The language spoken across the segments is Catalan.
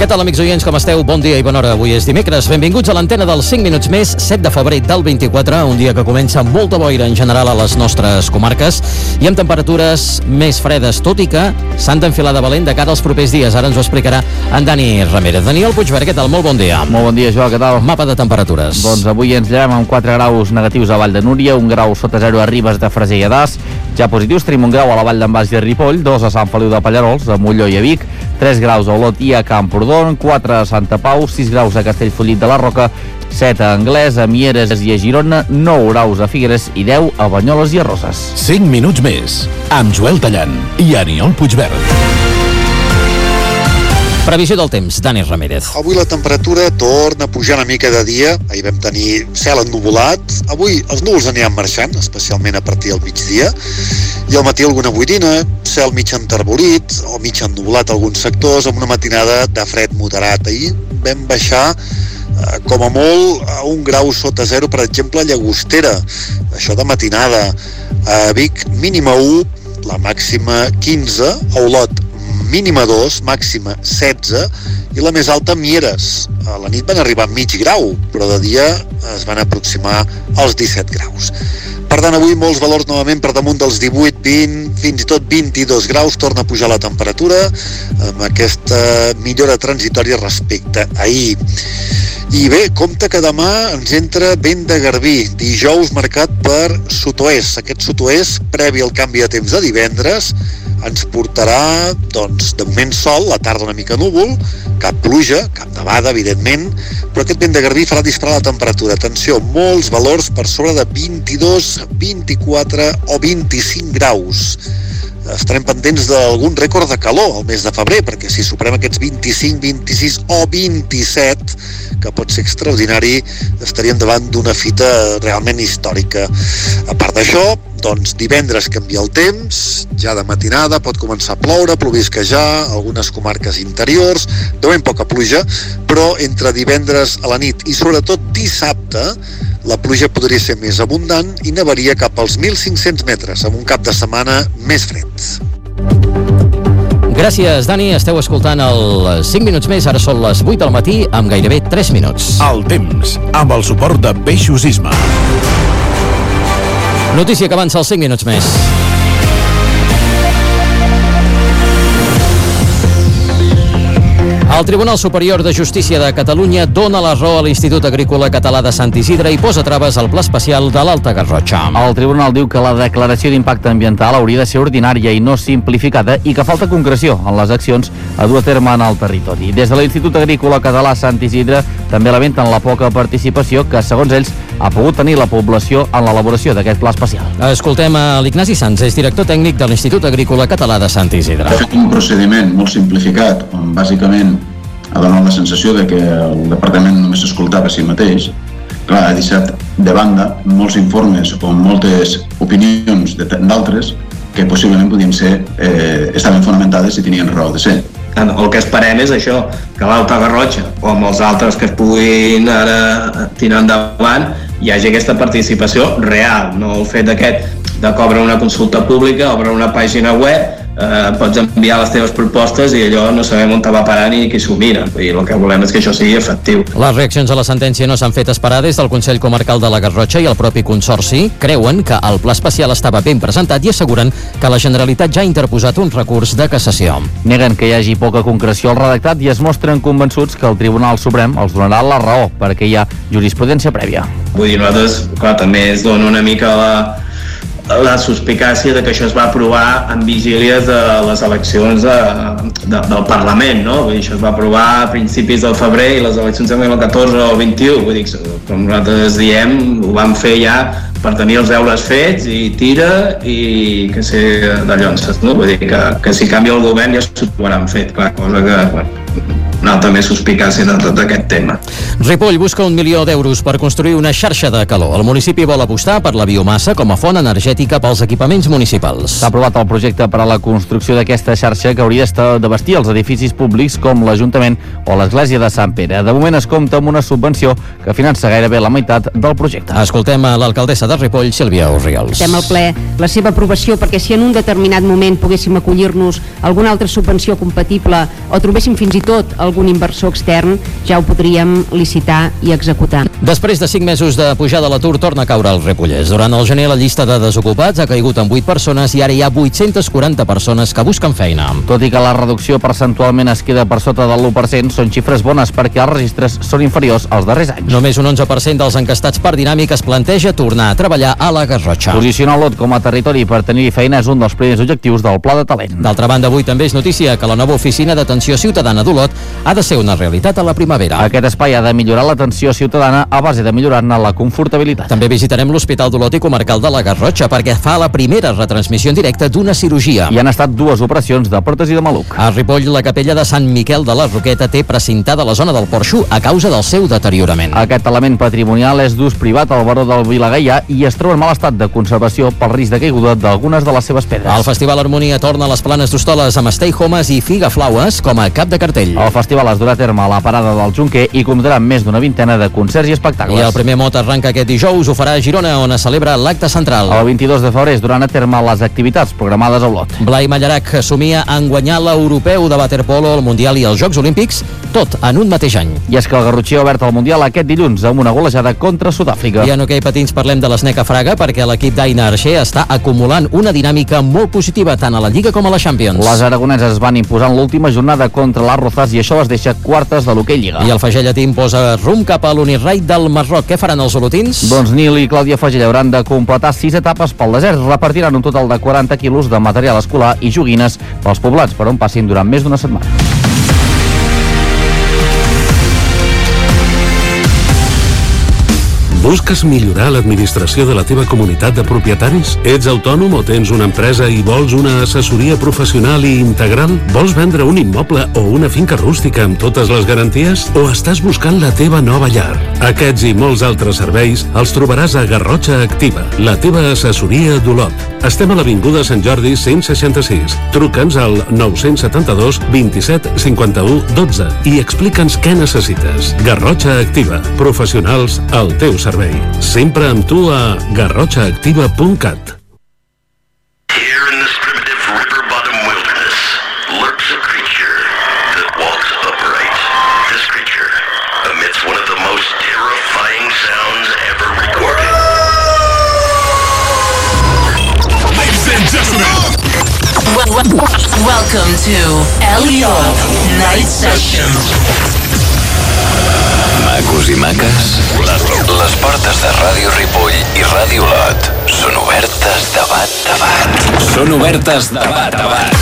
Què tal, amics oients, com esteu? Bon dia i bona hora. Avui és dimecres. Benvinguts a l'antena dels 5 minuts més, 7 de febrer del 24, un dia que comença amb molta boira en general a les nostres comarques i amb temperatures més fredes, tot i que s'han d'enfilar de valent de cara als propers dies. Ara ens ho explicarà en Dani Ramírez. Daniel Puigverd, què tal? Molt bon dia. Molt bon dia, Joan, què tal? Mapa de temperatures. Doncs avui ens llevem amb 4 graus negatius a Vall de Núria, 1 grau sota 0 a Ribes de Freser i a Das. Ja positius tenim 1 grau a la Vall d'en Bas i a Ripoll, 2 a Sant Feliu de Pallerols, a Molló i a Vic, 3 graus a Olot i a Camprodon, 4 a Santa Pau, 6 graus a Castellfollit de la Roca, 7 a Anglès, a Mieres i a Girona, 9 graus a Figueres i 10 a Banyoles i a Roses. 5 minuts més, amb Joel Tallant i Aniol Puigverd. Previsió del temps, Dani Ramírez. Avui la temperatura torna a pujar una mica de dia. Ahir vam tenir cel ennuvolat. Avui els núvols aniran marxant, especialment a partir del migdia. I al matí alguna boirina, cel mig enterbolit o mig ennuvolat a alguns sectors, amb una matinada de fred moderat. Ahir vam baixar com a molt a 1 grau sota 0, per exemple, a Llagostera. Això de matinada. A Vic, mínima 1, la màxima 15, a Olot mínima 2, màxima 16, i la més alta Mieres. A la nit van arribar a mig grau, però de dia es van aproximar als 17 graus. Per tant, avui molts valors novament per damunt dels 18, 20, fins i tot 22 graus, torna a pujar la temperatura, amb aquesta millora transitòria respecte a ahir. I bé, compte que demà ens entra vent de garbí, dijous marcat per sud-oest. Aquest sud-oest, previ al canvi de temps de divendres, ens portarà, doncs, de moment sol, la tarda una mica núvol, cap pluja, cap nevada, evidentment, però aquest vent de garbí farà disparar la temperatura. Atenció, molts valors per sobre de 22, 24 o 25 graus. Estarem pendents d'algun rècord de calor al mes de febrer, perquè si superem aquests 25, 26 o 27, que pot ser extraordinari, estaríem davant d'una fita realment històrica. A part d'això, doncs divendres canvia el temps, ja de matinada pot començar a ploure, plovisquejar, algunes comarques interiors, de moment poca pluja, però entre divendres a la nit i sobretot dissabte, la pluja podria ser més abundant i nevaria cap als 1.500 metres, amb un cap de setmana més fred. Gràcies, Dani. Esteu escoltant el 5 minuts més. Ara són les 8 del matí, amb gairebé 3 minuts. El temps, amb el suport de Peixos Isma. Notícia que avança els 5 minuts més. El Tribunal Superior de Justícia de Catalunya dona la raó a l'Institut Agrícola Català de Sant Isidre i posa traves al Pla Especial de l'Alta Garrotxa. El tribunal diu que la declaració d'impacte ambiental hauria de ser ordinària i no simplificada i que falta concreció en les accions a dur a terme en el territori. Des de l'Institut Agrícola Català Sant Isidre també lamenten la poca participació que, segons ells, ha pogut tenir la població en l'elaboració d'aquest pla especial. Escoltem a l'Ignasi Sanz, és director tècnic de l'Institut Agrícola Català de Sant Isidre. Ha fet un procediment molt simplificat, on bàsicament ha donat la sensació de que el departament només s'escoltava a si mateix. Clar, ha deixat de banda molts informes o moltes opinions d'altres que possiblement podien ser, estaven fonamentades i tenien raó de ser. El que esperem és això, que l'Alta Garrotxa o amb els altres que es puguin ara tirar endavant hi hagi aquesta participació real, no el fet de que obre una consulta pública, obre una pàgina web, pots enviar les teves propostes i allò no sabem on te va parar ni qui s'ho mira. I el que volem és que això sigui efectiu. Les reaccions a la sentència no s'han fet esperar. Des del Consell Comarcal de la Garrotxa i el propi Consorci creuen que el pla especial estava ben presentat i asseguren que la Generalitat ja ha interposat un recurs de cassació. Neguen que hi hagi poca concreció al redactat i es mostren convençuts que el Tribunal Suprem els donarà la raó perquè hi ha jurisprudència prèvia. Vull dir, nosaltres, clar, també es dona una mica la suspicàcia de que això es va aprovar en vigílies de les eleccions del Parlament, no? Vull dir, això es va aprovar a principis del febrer i les eleccions també el 14 o el 21, vull dir, com nosaltres diem, ho vam fer ja per tenir els deures fets i tira i que ser de llonces, no? Vull dir que si canvia el govern ja s'ho trobaran fet, clar, cosa que, bueno, una altra més suspicàcia de tot aquest tema. Ripoll busca 1 milió d'euros per construir una xarxa de calor. El municipi vol apostar per la biomassa com a font energètica pels equipaments municipals. S'ha aprovat el projecte per a la construcció d'aquesta xarxa que hauria d'abastir els edificis públics com l'Ajuntament o l'Església de Sant Pere. De moment es compta amb una subvenció que finança gairebé la meitat del projecte. Escoltem a l'alcaldessa de de Ripoll, Sílvia Orriols. Estem al ple la seva aprovació perquè si en un determinat moment poguéssim acollir-nos a alguna altra subvenció compatible o trobéssim fins i tot algun inversor extern, ja ho podríem licitar i executar. Després de 5 mesos de pujada, l'atur torna a caure al Ripollès. Durant el gener la llista de desocupats ha caigut en 8 persones i ara hi ha 840 persones que busquen feina. Tot i que la reducció percentualment es queda per sota del 1%, són xifres bones perquè els registres són inferiors als darrers anys. Només un 11% dels encastats per Dinàmic es planteja tornar a treballar a la Garrotxa. Posicionar Olot com a territori per tenir feina és un dels primers objectius del Pla de Talent. D'altra banda, avui també és notícia que la nova oficina d'atenció ciutadana d'Olot ha de ser una realitat a la primavera. Aquest espai ha de millorar l'atenció ciutadana a base de millorar-ne la confortabilitat. També visitarem l'Hospital d'Olot i Comarcal de la Garrotxa perquè fa la primera retransmissió en directe d'una cirurgia. Hi han estat 2 operacions de pròtesi de maluc. A Ripoll, la capella de Sant Miquel de la Roqueta té precintada la zona del Porxo a causa del seu deteriorament. Aquest element patrimonial és d'ús privat al baró del Vilagaià i es troba en mal estat de conservació pel risc de caiguda d'algunes de les seves pedres. El Festival Harmonia torna a les Planes d'Hostoles amb Stay Homes i Figa Flaues com a cap de cartell. El festival es durà a terme a la parada del Junquer i comptarà amb més d'una vintena de concerts i espectacles. I el primer mot arranca aquest dijous, ho farà a Girona, on es celebra l'acte central. El 22 de febrer es duran a terme les activitats programades a Olot. Blai Mallarac somia en guanyar l'europeu de waterpolo, el Mundial i els Jocs Olímpics, tot en un mateix any. I és que el Garrotxí ha obert el Mundial aquest dilluns amb una golejada contra Sud-àfrica. I en hoquei patins parlem de l'Sneca Fraga perquè l'equip d'Aina Arxer està acumulant una dinàmica molt positiva tant a la Lliga com a la Champions. Les aragoneses es van imposar en l'última jornada contra l'Arrozas i això les deixa quartes de l'hoquei Lliga. I el Fagella Team posa rumb cap a l'Unirraid del Marroc. Què faran els olotins? Doncs Nil i Clàudia Fagella hauran de completar 6 etapes pel desert. Repartiran un total de 40 quilos de material escolar i joguines pels poblats per on passin durant més d'una setmana. Busques millorar l'administració de la teva comunitat de propietaris? Ets autònom o tens una empresa i vols una assessoria professional i integral? Vols vendre un immoble o una finca rústica amb totes les garanties? O estàs buscant la teva nova llar? Aquests i molts altres serveis els trobaràs a Garrotxa Activa, la teva assessoria d'Olot. Estem a l'Avinguda Sant Jordi 166. Truca'ns al 972 27 51 12 i explica'ns què necessites. Garrotxa Activa, professionals al teu servei. Sempre amb tu a garrotxaactiva.cat. Here in this primitive river-bottom wilderness lurks a creature that walks upright. This creature emits one of the most terrifying sounds ever recorded. Ladies and gentlemen, welcome to Elliot Night Sessions. Macos i maques, les portes de Ràdio Ripoll i Ràdio Olot són obertes de bat a bat. Són obertes de bat a bat.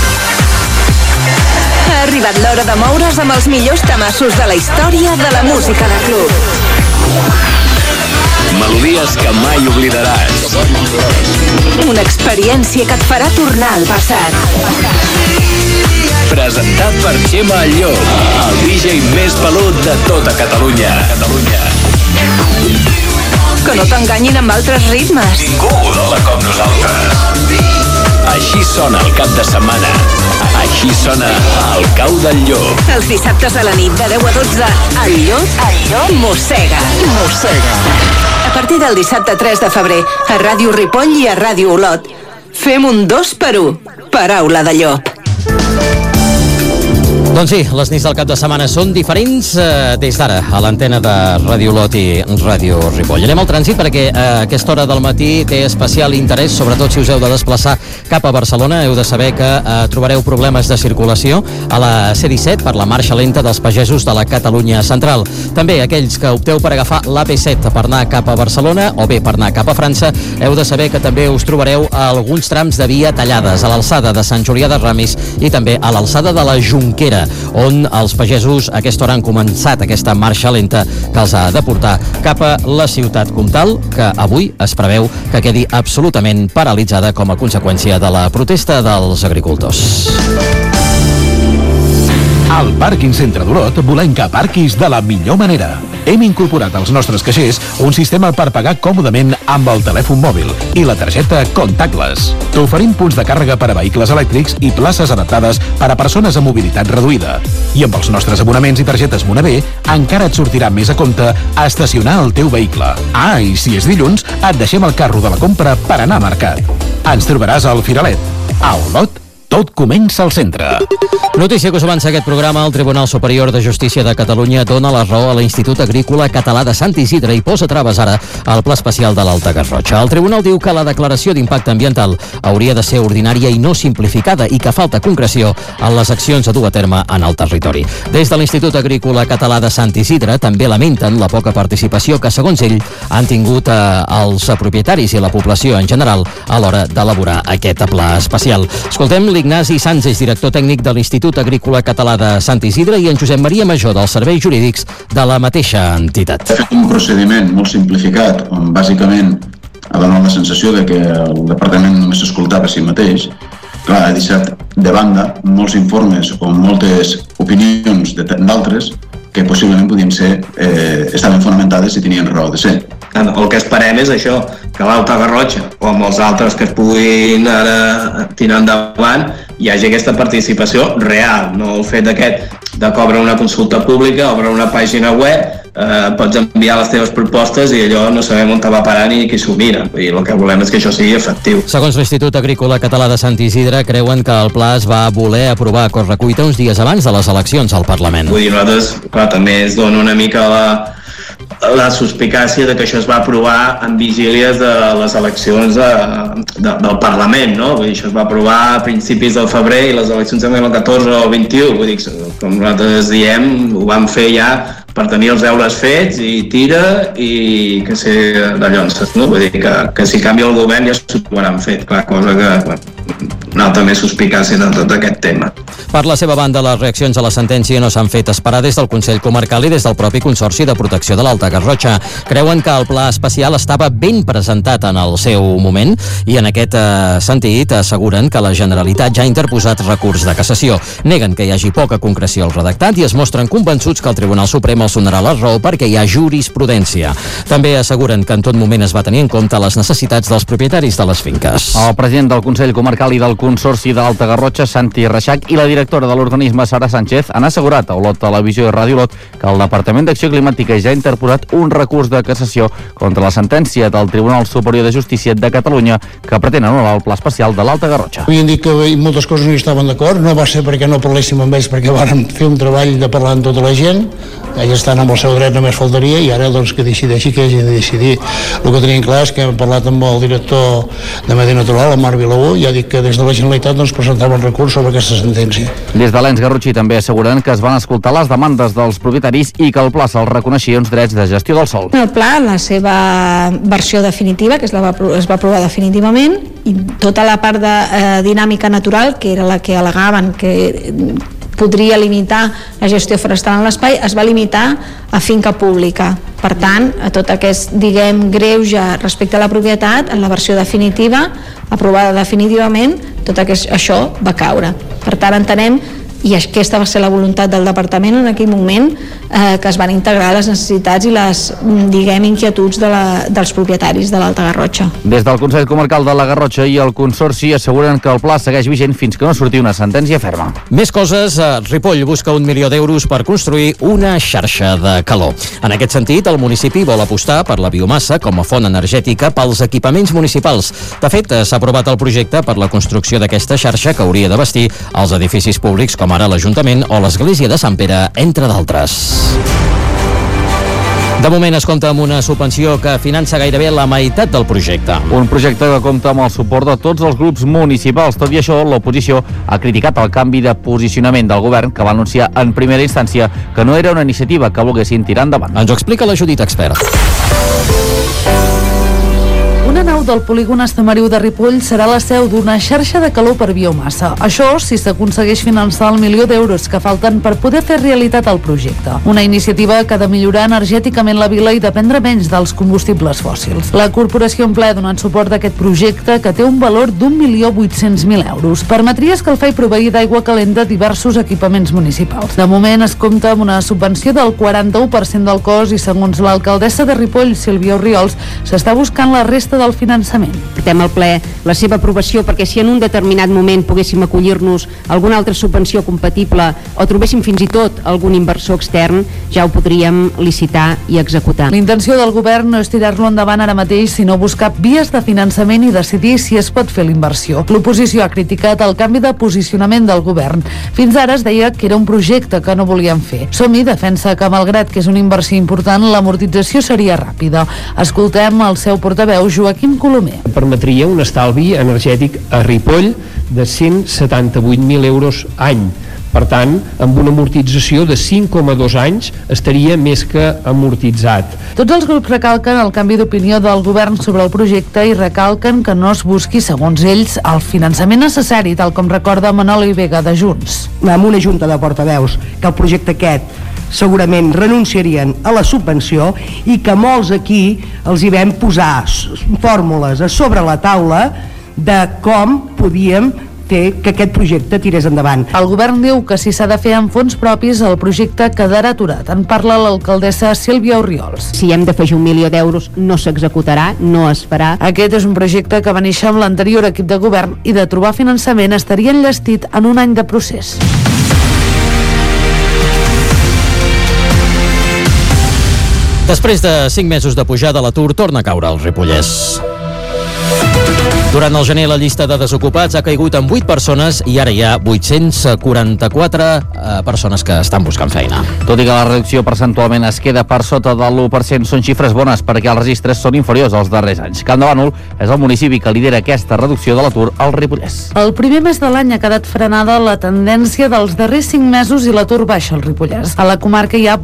Ha arribat l'hora de moure's amb els millors tamassos de la història de la música de club. Melodies que mai oblidaràs. Una experiència que et farà tornar al passat. Presentat per Xema Llop, el DJ més pelut de tota Catalunya. Que no t'enganyin amb altres ritmes. Ningú dona com nosaltres. Així sona el cap de setmana. Així sona el Cau del Llop. Els dissabtes a la nit de 10 a 12, el Llop mossega. A partir del dissabte 3 de febrer, a Ràdio Ripoll i a Ràdio Olot, fem un 2x1. Paraula de Llop. Doncs sí, les nits del cap de setmana són diferents des d'ara a l'antena de Ràdio Olot i Ràdio Ripoll. Anem al trànsit perquè a aquesta hora del matí té especial interès, sobretot si us heu de desplaçar cap a Barcelona. Heu de saber que trobareu problemes de circulació a la C-17 per la marxa lenta dels pagesos de la Catalunya Central. També aquells que opteu per agafar l'AP7 per anar cap a Barcelona o bé per anar cap a França, heu de saber que també us trobareu a alguns trams de via tallades a l'alçada de Sant Julià de Ramis i també a l'alçada de la Jonquera, on els pagesos a aquesta hora han començat aquesta marxa lenta que els ha de portar cap a la ciutat comtal, que avui es preveu que quedi absolutament paralitzada com a conseqüència de la protesta dels agricultors. al Pàrquing Centre d'Olot volem que aparquis de la millor manera. Hem incorporat als nostres caixers un sistema per pagar còmodament amb el telèfon mòbil i la targeta contactless. T'oferim punts de càrrega per a vehicles elèctrics i places adaptades per a persones amb mobilitat reduïda. I amb els nostres abonaments i targetes Monavé encara et sortirà més a compte estacionar el teu vehicle. Ah, i si és dilluns, et deixem el carro de la compra per anar a mercat. Ens trobaràs al Firalet. A Olot, tot comença al centre. Notícia que us avança aquest programa. El Tribunal Superior de Justícia de Catalunya dona la raó a l'Institut Agrícola Català de Sant Isidre i posa traves ara al Pla Especial de l'Alta Garrotxa. El Tribunal diu que la declaració d'impacte ambiental hauria de ser ordinària i no simplificada i que falta concreció en les accions a dur a terme en el territori. Des de l'Institut Agrícola Català de Sant Isidre també lamenten la poca participació que, segons ell, han tingut els propietaris i la població en general a l'hora d'elaborar aquest pla especial. Escoltem l'Ignasi Sánchez, director tècnic de l'Institut Agrícola Català de Sant Isidre, i en Josep Maria Major, dels serveis jurídics de la mateixa entitat. Ha fet un procediment molt simplificat, on bàsicament ha donat la sensació de que el departament només s'escoltava a si mateix. Clar, ha deixat de banda molts informes o moltes opinions d'altres que possiblement podien ser, estaven fonamentades i tenien raó de ser. El que esperem és això, que l'Alta Garrotxa o amb els altres que es puguin ara tirar endavant hi hagi aquesta participació real, no el fet de que obre una consulta pública, obre una pàgina web, pots enviar les teves propostes i allò no sabem on te va parar ni qui s'ho mira. I el que volem és que això sigui efectiu. Segons l'Institut Agrícola Català de Sant Isidre, creuen que el pla es va voler aprovar a correcuita uns dies abans de les eleccions al Parlament. Vull dir, nosaltres, clar, també es dona una mica la suspicàcia de que això es va aprovar en vigílies de les eleccions del Parlament, no? Vull dir, això es va aprovar a principis del febrer i les eleccions també el 14 o el 21, vull dir, com nosaltres diem, ho vam fer ja per tenir els deures fets i tira i que ser de llonces, no? Vull dir que si canvia el govern ja s'ho hauran fet, clar, cosa que una altra més suspicàcia de tot aquest tema. Per la seva banda, les reaccions a la sentència no s'han fet esperar des del Consell Comarcal i des del propi Consorci de Protecció de l'Alta Garrotxa. Creuen que el pla especial estava ben presentat en el seu moment i en aquest sentit asseguren que la Generalitat ja ha interposat recurs de cassació. Neguen que hi hagi poca concreció al redactat i es mostren convençuts que el Tribunal Suprem els donarà la raó perquè hi ha jurisprudència. També asseguren que en tot moment es va tenir en compte les necessitats dels propietaris de les finques. El president del Consell Comarcal i del Consorci de l'Alta Garrotxa, Santi Reixac, i la directora de l'organisme, Sara Sánchez, han assegurat a Olot Televisió i Ràdio Olot que el Departament d'Acció Climàtica ja ha interposat un recurs de cassació contra la sentència del Tribunal Superior de Justícia de Catalunya que pretén anul·lar el pla especial de l'Alta Garrotxa. Havien dit que moltes coses no hi estaven d'acord, no va ser perquè no parléssim amb ells, perquè vàrem fer un treball de parlar amb tota la gent, ells estan amb el seu dret, només faltaria, i ara doncs que decideixi que hagin de decidir. El que tenim clar és que hem parlat amb el director de Medi Natural, el Marc Vilaú, i ha dit que des de la Generalitat doncs presentava un recurs sobre aquesta sentència. Des de l'ens Garrotxí també asseguren que es van escoltar les demandes dels propietaris i que el pla se'ls reconeixia uns drets de gestió del sòl. El pla, la seva versió definitiva, que es va aprovar definitivament, i tota la part de dinàmica natural, que era la que al·legaven que podria limitar la gestió forestal en l'espai, es va limitar a finca pública. Per tant, a tot aquest, greuge respecte a la propietat, en la versió definitiva, aprovada definitivament, tot això va caure. Per tant, entenem, i aquesta va ser la voluntat del departament en aquell moment, que es van integrar les necessitats i les, inquietuds dels propietaris de l'Alta Garrotxa. Des del Consell Comarcal de la Garrotxa i el Consorci asseguren que el pla segueix vigent fins que no surti una sentència ferma. Més coses, Ripoll busca 1 milió d'euros per construir una xarxa de calor. En aquest sentit, el municipi vol apostar per la biomassa com a font energètica pels equipaments municipals. De fet, s'ha aprovat el projecte per la construcció d'aquesta xarxa que hauria d'abastir els edificis públics com ara l'Ajuntament o l'Església de Sant Pere, entre d'altres. De moment es compta amb una subvenció que finança gairebé la meitat del projecte. Un projecte que compta amb el suport de tots els grups municipals. Tot i això, l'oposició ha criticat el canvi de posicionament del govern que va anunciar en primera instància que no era una iniciativa que volguessin tirar endavant. Ens ho explica la Judit Expert. Una primera nau del polígon Estamariu de Ripoll serà la seu d'una xarxa de calor per biomassa. Això si s'aconsegueix finançar el milió d'euros que falten per poder fer realitat el projecte. Una iniciativa que ha de millorar energèticament la vila i dependre menys dels combustibles fòssils. La corporació en ple ha donat suport a aquest projecte que té un valor d'1.800.000 euros. Permetria escalfar i proveir d'aigua calenta diversos equipaments municipals. De moment es compta amb una subvenció del 41% del cost i segons l'alcaldessa de Ripoll, Sílvia Orriols, s'està buscant la resta del finançament. Portem al ple la seva aprovació perquè si en un determinat moment poguéssim acollir-nos a alguna altra subvenció compatible o trobéssim fins i tot algun inversor extern, ja ho podríem licitar i executar. La intenció del govern no és tirar-lo endavant ara mateix, sinó buscar vies de finançament i decidir si es pot fer la inversió. L'oposició ha criticat el canvi de posicionament del govern. Fins ara es deia que era un projecte que no volien fer. Som-hi defensa que, malgrat que és una inversió important, l'amortització seria ràpida. Escoltem el seu portaveu, Joaquim Colomer. Permetria un estalvi energètic a Ripoll de 178.000 euros any. Per tant, amb una amortització de 5,2 anys estaria més que amortitzat. Tots els grups recalquen el canvi d'opinió del govern sobre el projecte i recalquen que no es busqui, segons ells, el finançament necessari, tal com recorda Manoli Vega de Junts. Amb una junta de portaveus que el projecte aquest segurament renunciarien a la subvenció i que molts aquí els hi vam posar fórmules a sobre la taula de com podíem fer que aquest projecte tirés endavant. El govern diu que si s'ha de fer amb fons propis el projecte quedarà aturat. En parla l'alcaldessa Sílvia Orriols. Si hem d'afegir 1 milió d'euros no s'executarà, no es farà. Aquest és un projecte que va néixer amb l'anterior equip de govern i de trobar finançament estaria enllestit en un any de procés. Després de 5 mesos de pujada, l'atur torna a caure al Ripollès. Durant el gener la llista de desocupats ha caigut en 8 persones i ara hi ha 844 persones que estan buscant feina. Tot i que la reducció percentualment es queda per sota del 1%, són xifres bones perquè els registres són inferiors als darrers anys. Can de Bànol és el municipi que lidera aquesta reducció de l'atur al Ripollès. El primer mes de l'any ha quedat frenada la tendència dels darrers 5 mesos i l'atur baixa al Ripollès. A la comarca hi ha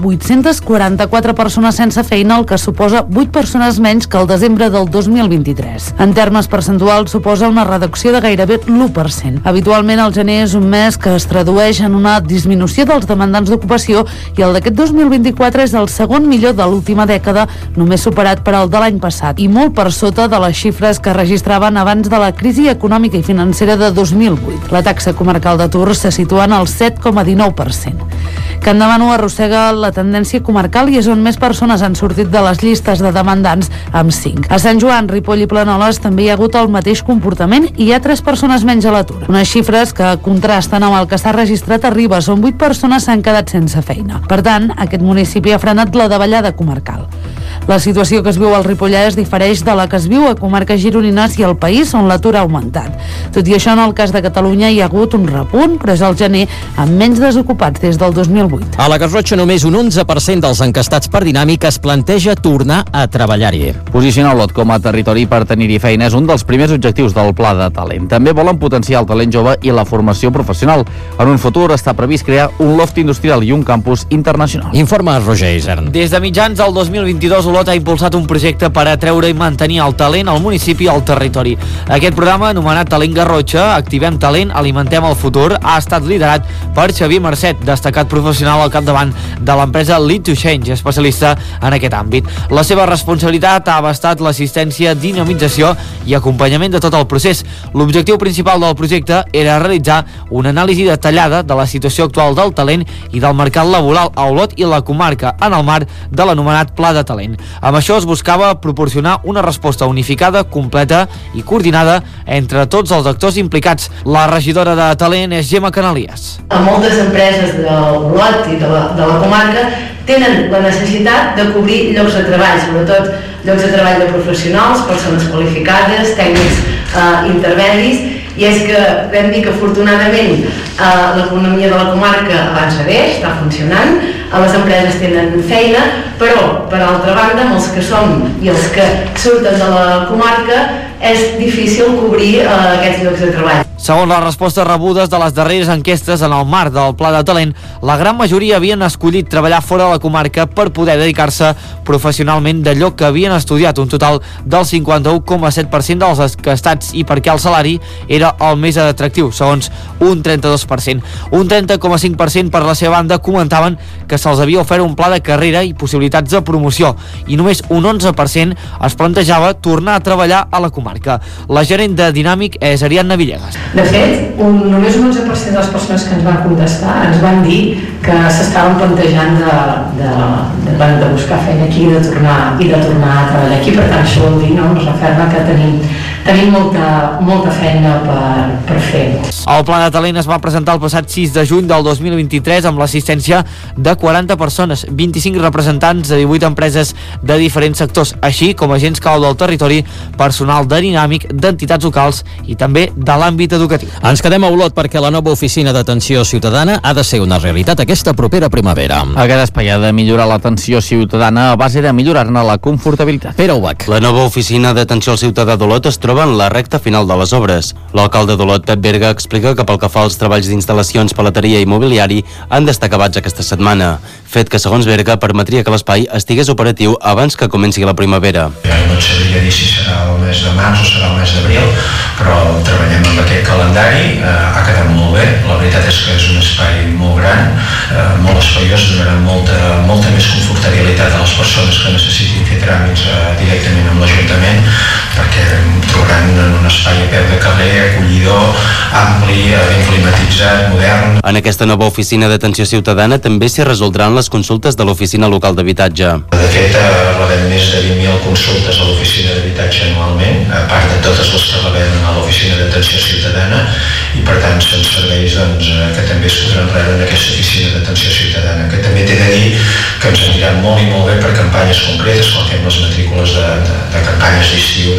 844 persones sense feina, el que suposa 8 persones menys que el desembre del 2023. En termes percentuals suposa una reducció de gairebé l'1%. Habitualment el gener és un mes que es tradueix en una disminució dels demandants d'ocupació i el d'aquest 2024 és el segon millor de l'última dècada, només superat per el de l'any passat i molt per sota de les xifres que registraven abans de la crisi econòmica i financera de 2008. La taxa comarcal d'atur se situa en el 7,19%. Can de Bànol arrossega la tendència comarcal i és on més persones han sortit de les llistes de demandants amb 5. A Sant Joan, Ripoll i Planoles també hi ha hagut el mateix comportament i hi ha 3 persones menys a l'atur. Unes xifres que contrasten amb el que s'ha registrat a Ribes, on 8 persones s'han quedat sense feina. Per tant, aquest municipi ha frenat la davallada comarcal. La situació que es viu al Ripollès difereix de la que es viu a comarques gironines i al país on l'atur ha augmentat. Tot i això, en el cas de Catalunya hi ha hagut un repunt, però és el gener amb menys desocupats des del 2008. A la Garrotxa només un 11% dels encastats per Dinàmic es planteja tornar a treballar-hi. Posicionar Olot com a territori per tenir-hi feina és un dels primers objectius del Pla de Talent. També volen potenciar el talent jove i la formació professional. En un futur està previst crear un loft industrial i un campus internacional. Informa Roger Isern. Des de mitjans del 2022, Olot ha impulsat un projecte per atreure i mantenir el talent al municipi i al territori. Aquest programa, anomenat Talent Garrotxa, Activem Talent, Alimentem el Futur, ha estat liderat per Xavier Marcet, destacat professional al capdavant de l'empresa Lead to Change, especialista en aquest àmbit. La seva responsabilitat ha abastat l'assistència, dinamització i acompanyament de tot el procés. L'objectiu principal del projecte era realitzar una anàlisi detallada de la situació actual del talent i del mercat laboral a Olot i la comarca en el marc de l'anomenat Pla de Talent. Amb això es buscava proporcionar una resposta unificada, completa i coordinada entre tots els actors implicats. La regidora de Talent és Gemma Canalies. A moltes empreses de Olot i de la comarca tenen la necessitat de cobrir llocs de treball, sobretot llocs de treball de professionals, persones qualificades, tècnics intermedis, i és que vam dir que afortunadament l'economia de la comarca avança bé, està funcionant, les empreses tenen feina, però per altra banda, amb els que som i els que surten de la comarca és difícil cobrir aquests llocs de treball. Segons les respostes rebudes de les darreres enquestes en el marc del Pla de Talent, la gran majoria havien escollit treballar fora de la comarca per poder dedicar-se professionalment d'allò que havien estudiat, un total del 51,7% dels enquestats, i perquè el salari era el més atractiu, segons un 32%. Un 30,5% per la seva banda comentaven que se'ls havia ofert un pla de carrera i possibilitats de promoció, i només un 11% es plantejava tornar a treballar a la comarca. La gerent de Dinàmic és Ariadna Villegas. De fet, només un 11% de les persones que ens van contestar ens van dir que s'estaven plantejant de buscar feina aquí i de tornar a treballar aquí. Per tant, això vol dir, no, ens referma que tenim molta feina per fer. El Pla de Talent es va presentar el passat 6 de juny del 2023 amb l'assistència de 40 persones, 25 representants de 18 empreses de diferents sectors, així com agents clau del territori, personal de Dinàmic, d'entitats locals i també de l'àmbit educatiu. Ens quedem a Olot perquè la nova oficina d'atenció ciutadana ha de ser una realitat aquesta propera primavera. Aquest espai ha de millorar l'atenció ciutadana a base de millorar-ne la confortabilitat. Pere Ubach. La nova oficina d'atenció al ciutadà d'Olot es troba en la recta final de les obres. L'alcalde d'Olot, Pep Berga, explica que pel que fa als treballs d'instal·lacions, paleteria i mobiliari han d'estar acabats aquesta setmana, fet que, segons Berga, permetria que l'espai estigués operatiu abans que comenci la primavera. No et sabria dir si serà el mes de març o serà el mes d'abril, però treballem amb aquest calendari, ha quedat molt bé. La veritat és que és un espai molt gran, molt espaiós, donarà molta més confortabilitat a les persones que necessitin fer tràmits directament amb l'Ajuntament, perquè trobaran en un espai a peu de carrer, acollidor, ampli, ben climatitzat, modern. En aquesta nova oficina d'atenció ciutadana també s'hi resoldran les consultes de l'oficina local d'habitatge. De fet, rebem més de 20.000 consultes a l'oficina d'habitatge anualment, a part de totes les que rebem a l'oficina d'atenció ciutadana, i per tant són serveis que també es podran rebre en aquesta oficina d'atenció ciutadana, que també t'he de dir que ens anirà molt i molt bé per campanyes concretes, quan fem les matrícules de campanyes d'estiu,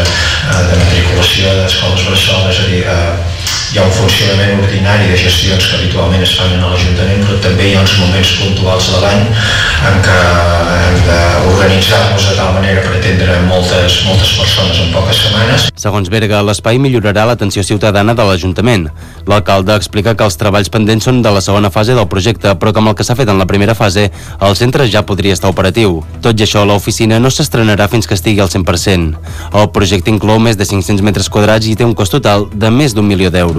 de matriculació d'escoles bressol, és a dir, hi ha un funcionament ordinari de gestions que habitualment es fan a l'Ajuntament, però també hi ha uns moments puntuals de l'any en què hem d'organitzar-nos de tal manera per atendre moltes persones en poques setmanes. Segons Berga, l'espai millorarà l'atenció ciutadana de l'Ajuntament. L'alcalde explica que els treballs pendents són de la segona fase del projecte, però que amb el que s'ha fet en la primera fase, el centre ja podria estar operatiu. Tot i això, l'oficina no s'estrenarà fins que estigui al 100%. El projecte inclou més de 500 metres quadrats i té un cost total de més d'1 milió d'euros.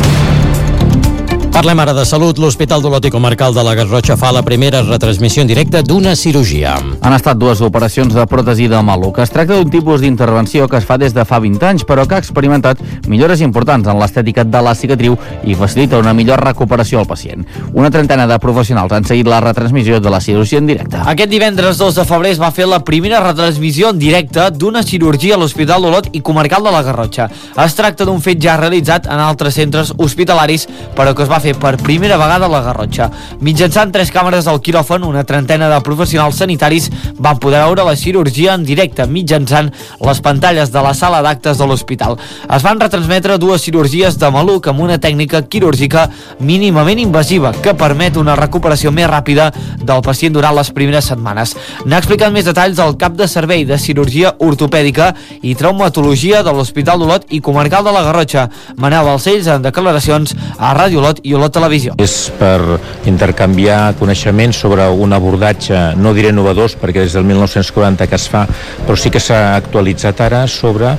Parlem ara de salut. L'Hospital d'Olot i Comarcal de la Garrotxa fa la primera retransmissió en directe d'una cirurgia. Han estat dues operacions de pròtesi de maluc. Es tracta d'un tipus d'intervenció que es fa des de fa 20 anys, però que ha experimentat millores importants en l'estètica de la cicatriu i facilita una millor recuperació al pacient. Una trentena de professionals han seguit la retransmissió de la cirurgia en directe. Aquest divendres 2 de febrer es va fer la primera retransmissió en directe d'una cirurgia a l'Hospital d'Olot i Comarcal de la Garrotxa. Es tracta d'un fet ja realitzat en altres centres hospitalaris, però que es va fer per primera vegada a la Garrotxa. Mitjançant 3 càmeres del quiròfan, una trentena de professionals sanitaris van poder veure la cirurgia en directe mitjançant les pantalles de la sala d'actes de l'hospital. Es van retransmetre 2 cirurgies de maluc amb una tècnica quirúrgica mínimament invasiva que permet una recuperació més ràpida del pacient durant les primeres setmanes. N'ha explicat més detalls el cap de servei de cirurgia ortopèdica i traumatologia de l'Hospital d'Olot i Comarcal de la Garrotxa, Manel Balcells, en declaracions a Ràdio Olot i Olot Televisió. És per intercanviar coneixements sobre un abordatge, no diré innovadors perquè des del 1940 que es fa, però sí que s'ha actualitzat ara sobre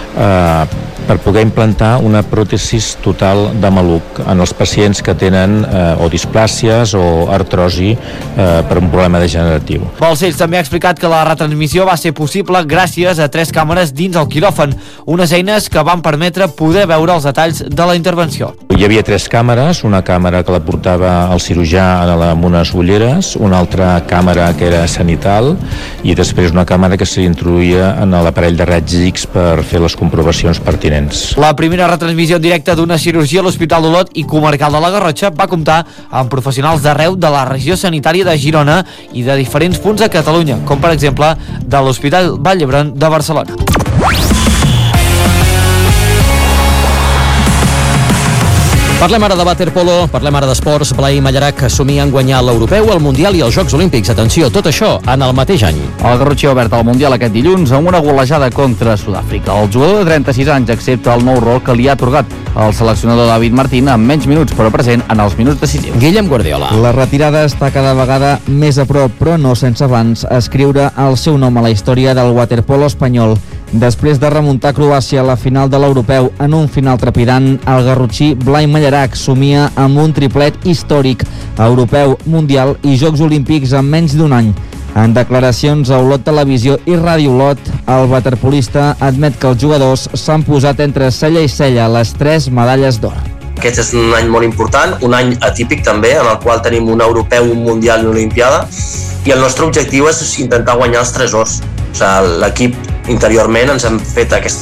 per poder implantar una pròtesis total de maluc en els pacients que tenen o displàcies o artrosi per un problema degeneratiu. Balcells també ha explicat que la retransmissió va ser possible gràcies a 3 càmeres dins el quiròfan, unes eines que van permetre poder veure els detalls de la intervenció. Hi havia 3 càmeres, una càmera que la portava el cirurgià amb unes ulleres, una altra càmera que era cenital i després una càmera que s'introduïa en l'aparell de raigs X per fer les comprovacions pertinents. La primera retransmissió en directe d'una cirurgia a l'Hospital d'Olot i Comarcal de la Garrotxa va comptar amb professionals d'arreu de la regió sanitària de Girona i de diferents punts de Catalunya, com per exemple de l'Hospital Vall d'Hebron de Barcelona. Parlem ara de waterpolo, parlem ara d'esports. Blai Mallarac somia en guanyar l'Europeu, el Mundial i els Jocs Olímpics. Atenció, tot això en el mateix any. El Garrotxí ha obert el Mundial aquest dilluns amb una golejada contra Sud-àfrica. El jugador de 36 anys accepta el nou rol que li ha atorgat el seleccionador David Martín amb menys minuts, però present en els minuts decisius. Guillem Guardiola. La retirada està cada vegada més a prop, però no sense abans escriure el seu nom a la història del waterpolo espanyol. Després de remuntar Croàcia a la final de l'Europeu en un final trepidant, el garrotxí Blai Mallarac somia amb un triplet històric, Europeu, Mundial i Jocs Olímpics en menys d'un any. En declaracions a Olot Televisió i Ràdio Olot, el waterpolista admet que els jugadors s'han posat entre cella i cella les 3 medalles d'or. Aquest és un any molt important, un any atípic també, en el qual tenim un europeu, un mundial i una olimpiada, i el nostre objectiu és intentar guanyar els 3 ors. O sigui, l'equip interiorment ens hem fet aquest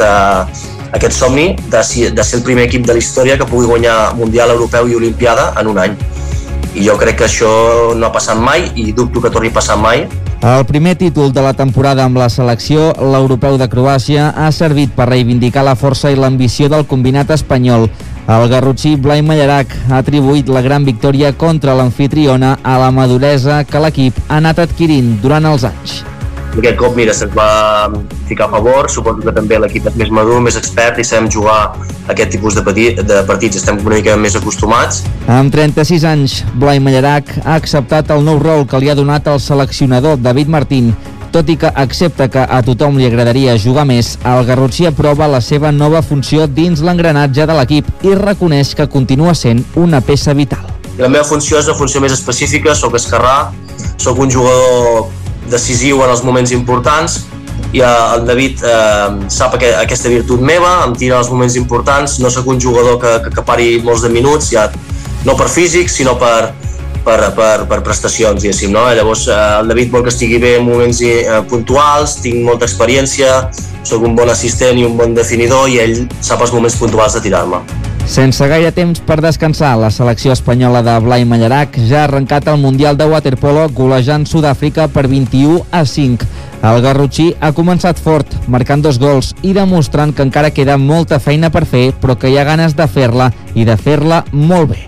somni de ser el primer equip de la història que pugui guanyar mundial, europeu i olimpiada en un any. I jo crec que això no ha passat mai i dubto que torni a passar mai. El primer títol de la temporada amb la selecció, l'Europeu de Croàcia, ha servit per reivindicar la força i l'ambició del combinat espanyol. El garrotxí Blai Mallarac ha atribuït la gran victòria contra l'amfitriona a la maduresa que l'equip ha anat adquirint durant els anys. Aquest cop, mira, se'ns va ficar a favor, suposo que també l'equip és més madur, més expert i sabem jugar aquest tipus de partits, estem una mica més acostumats. Amb 36 anys, Blai Mallarac ha acceptat el nou rol que li ha donat el seleccionador David Martín. Tot i que accepta que a tothom li agradaria jugar més, el garrotxí aprova la seva nova funció dins l'engranatge de l'equip i reconeix que continua sent una peça vital. La meva funció és una funció més específica, soc esquerrà, soc un jugador decisiu en els moments importants i el David sap aquesta virtut meva, em tira els moments importants, no sóc un jugador que pari molts de minuts, ja, no per físic sinó per prestacions, diguéssim, no? Llavors el David vol que estigui bé en moments puntuals, tinc molta experiència, sóc un bon assistent i un bon definidor i ell sap els moments puntuals de tirar-me. Sense gaire temps per descansar, la selecció espanyola de Blai Mallarac ja ha arrencat el Mundial de Waterpolo golejant Sud-àfrica per 21-5. El garrotxí ha començat fort, marcant 2 gols i demostrant que encara queda molta feina per fer, però que hi ha ganes de fer-la i de fer-la molt bé.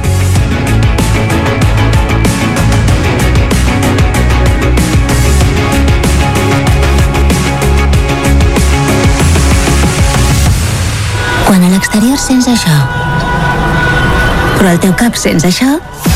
Quan a l'exterior sents això, però al teu cap sents això,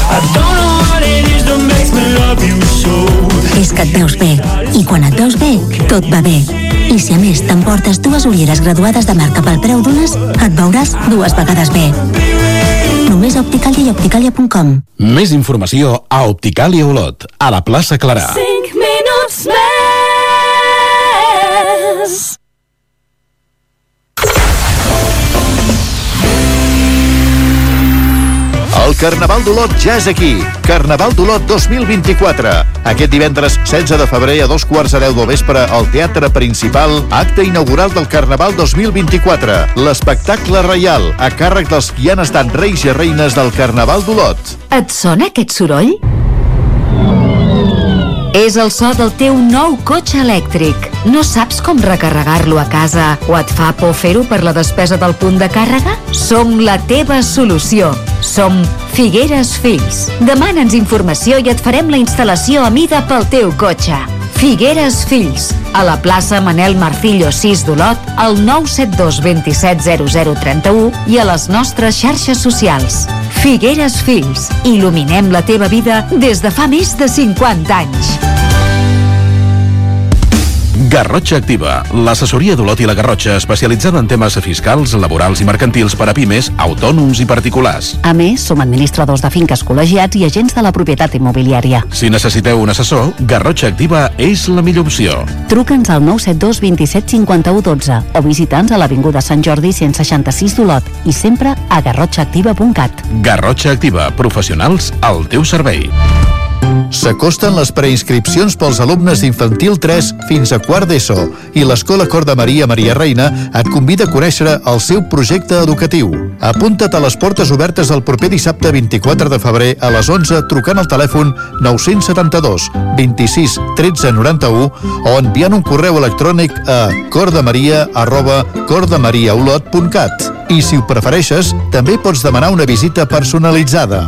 és que et veus bé. I quan et veus bé, tot va bé. I si a més t'emportes 2 ulleres graduades de marca pel preu d'unes, et veuràs 2 vegades bé. Només a Opticalia i Opticalia.com. Més informació a Opticalia Olot, a la plaça Clarà. 5 minuts més. El Carnaval d'Olot ja és aquí. Carnaval d'Olot 2024. Aquest divendres 16 de febrer a 2:15 del vespre al Teatre Principal, acte inaugural del Carnaval 2024. L'espectacle reial a càrrec dels qui han estat reis i reines del Carnaval d'Olot. Et sona aquest soroll? És el so del teu nou cotxe elèctric. No saps com recarregar-lo a casa o et fa por fer-ho per la despesa del punt de càrrega? Som la teva solució. Som Figueres Fills. Demana'ns informació i et farem la instal·lació a mida pel teu cotxe. Figueres Fills, a la plaça Manel Marcillo 6 d'Olot, al 972 27 0031 i a les nostres xarxes socials. Figueres Fills, il·luminem la teva vida des de fa més de 50 anys. Garrotxa Activa, l'assessoria d'Olot i la Garrotxa especialitzada en temes fiscals, laborals i mercantils per a pimes, autònoms i particulars. A més, som administradors de finques col·legiats i agents de la propietat immobiliària. Si necessiteu un assessor, Garrotxa Activa és la millor opció. Truca'ns al 972 27 51 12 o visita'ns a l'Avinguda Sant Jordi 166 d'Olot i sempre a garrotxaactiva.cat. Garrotxa Activa, professionals al teu servei. S'acosten les preinscripcions pels alumnes d'infantil 3 fins a quart d'ESO i l'Escola Cor de Maria Reina et convida a conèixer el seu projecte educatiu. Apunta't a les portes obertes el proper dissabte 24 de febrer a les 11 trucant al telèfon 972 26 13 91 o enviant un correu electrònic a cordemaria@cordemariaolot.cat. I si ho prefereixes, també pots demanar una visita personalitzada.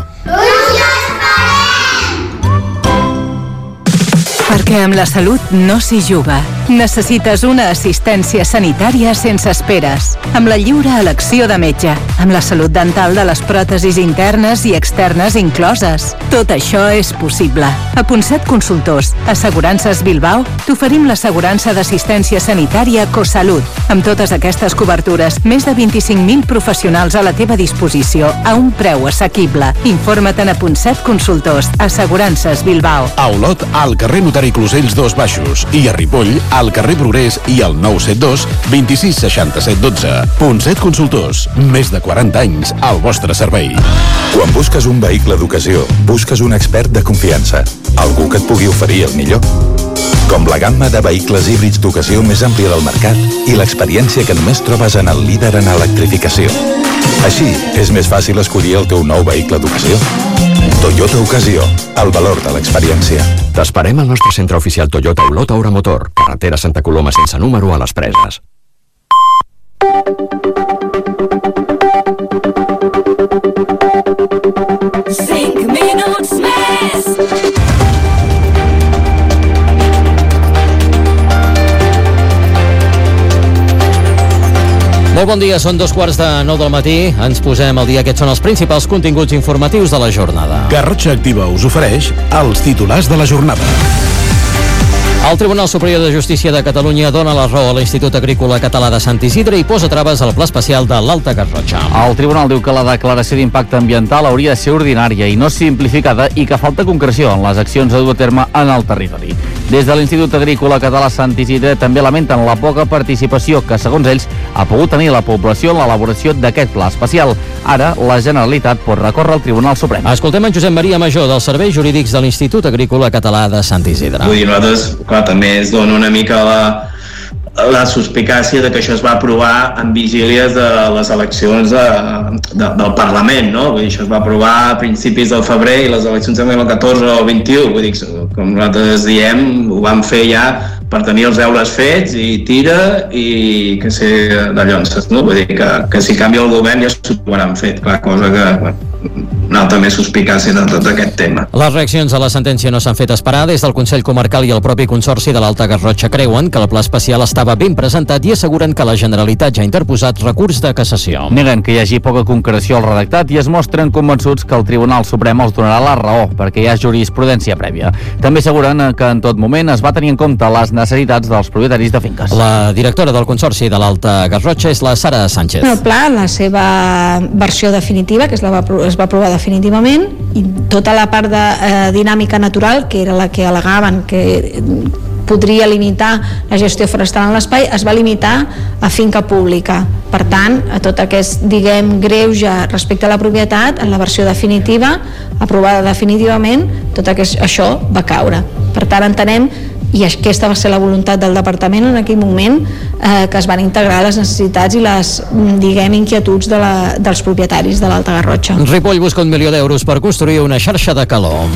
Perquè amb la salut no s'hi juga. Necessites una assistència sanitària sense esperes, amb la lliure elecció de metge, amb la salut dental de les pròtesis internes i externes incloses. Tot això és possible. A Ponset Consultors, Assegurances Bilbao, t'oferim l'assegurança d'assistència sanitària CoSalut. Amb totes aquestes cobertures, més de 25.000 professionals a la teva disposició a un preu assequible. Informa't a Ponset Consultors, Assegurances Bilbao. A Olot, al carrer Notari Closells 2 Baixos, i a Ripoll, al carrer Progrés i al 972 26 67 12. Ponset Consultors, més de 40 anys al vostre servei. Quan busques un vehicle d'ocasió, busques un expert de confiança, algú que et pugui oferir el millor. Com la gamma de vehicles híbrids d'ocasió més àmplia del mercat i l'experiència que només trobes en el líder en electrificació. Així, és més fàcil escollir el teu nou vehicle d'ocasió. Toyota Ocasió, el valor de l'experiència. T'esperem al nostre centre oficial Toyota Olot Aura Motor, carretera Santa Coloma sense número a les Preses. Molt bon dia, són 2:15 del matí. Ens posem al dia. Aquests són els principals continguts informatius de la jornada. Garrotxa Activa us ofereix els titulars de la jornada. El Tribunal Superior de Justícia de Catalunya dona la raó a l'Institut Agrícola Català de Sant Isidre i posa traves al pla especial de l'Alta Garrotxa. El Tribunal diu que la declaració d'impacte ambiental hauria de ser ordinària i no simplificada i que falta concreció en les accions a dur a terme en el territori. Des de l'Institut Agrícola Català Sant Isidre també lamenten la poca participació que, segons ells, ha pogut tenir la població en l'elaboració d'aquest pla especial. Ara, la Generalitat pot recórrer al Tribunal Suprem. Escoltem en Josep Maria Major, dels Serveis Jurídics de l'Institut Agrícola Català de Sant Isidre. Vull dir, nosaltres, clar, també es dona una mica la suspicàcia de que això es va aprovar en vigílies de les eleccions del Parlament, no? Vull dir, això es va aprovar a principis del febrer i les eleccions també el 14 o el 21, vull dir, com nosaltres diem, ho vam fer ja per tenir els deures fets i tira i que ser de llonces, no? Vull dir que si canvia el govern ja s'ho trobaran fet, clar, cosa que, bueno, una altra més suspicàcia de tot aquest tema. Les reaccions a la sentència no s'han fet esperar. Des del Consell Comarcal i el propi Consorci de l'Alta Garrotxa creuen que el pla especial estava ben presentat i asseguren que la Generalitat ja ha interposat recurs de cassació. Neguen que hi hagi poca concreció al redactat i es mostren convençuts que el Tribunal Suprem els donarà la raó perquè hi ha jurisprudència prèvia. També asseguren que en tot moment es va tenir en compte les necessitats dels propietaris de finques. La directora del Consorci de l'Alta Garrotxa és la Sara Sánchez. El pla, la seva versió definitiva, que es va aprovar definitivament, i tota la part de dinàmica natural, que era la que al·legaven que podria limitar la gestió forestal en l'espai, es va limitar a finca pública. Per tant, a tot aquest, diguem, greuge respecte a la propietat, en la versió definitiva, aprovada definitivament, tot això va caure. Per tant, entenem, i aquesta va ser la voluntat del departament en aquell moment, que es van integrar les necessitats i les, diguem, inquietuds dels propietaris de l'Alta Garrotxa. Ripoll busca 1 milió d'euros per construir una xarxa de calor.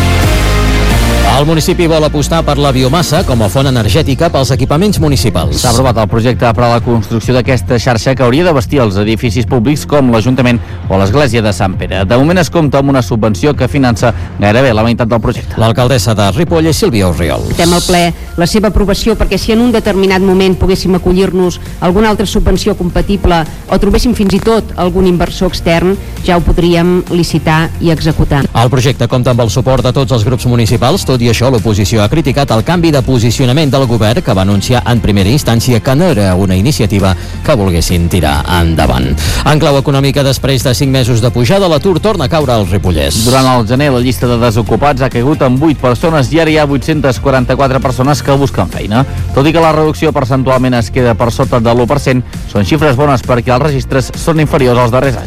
El municipi vol apostar per la biomassa com a font energètica pels equipaments municipals. S'ha aprovat el projecte per a la construcció d'aquesta xarxa que hauria d'abastir els edificis públics com l'Ajuntament o l'Església de Sant Pere. De moment es compta amb una subvenció que finança gairebé la meitat del projecte. L'alcaldessa de Ripoll és Sílvia Orriol. Estem al ple la seva aprovació perquè si en un determinat moment poguéssim acollir-nos a alguna altra subvenció compatible o trobéssim fins i tot algun inversor extern, ja ho podríem licitar i executar. El projecte compta amb el suport de tots els grups municipals, tot i això l'oposició ha criticat el canvi de posicionament del govern que va anunciar en primera instància que no era una iniciativa que volguessin tirar endavant. En clau econòmica, després de 5 mesos de pujada, l'atur torna a caure als Ripollès. Durant el gener la llista de desocupats ha caigut en 8 persones i ara hi ha 844 persones que busquen feina. Tot i que la reducció percentualment es queda per sota de l'1%, són xifres bones perquè els registres són inferiors als darrers anys.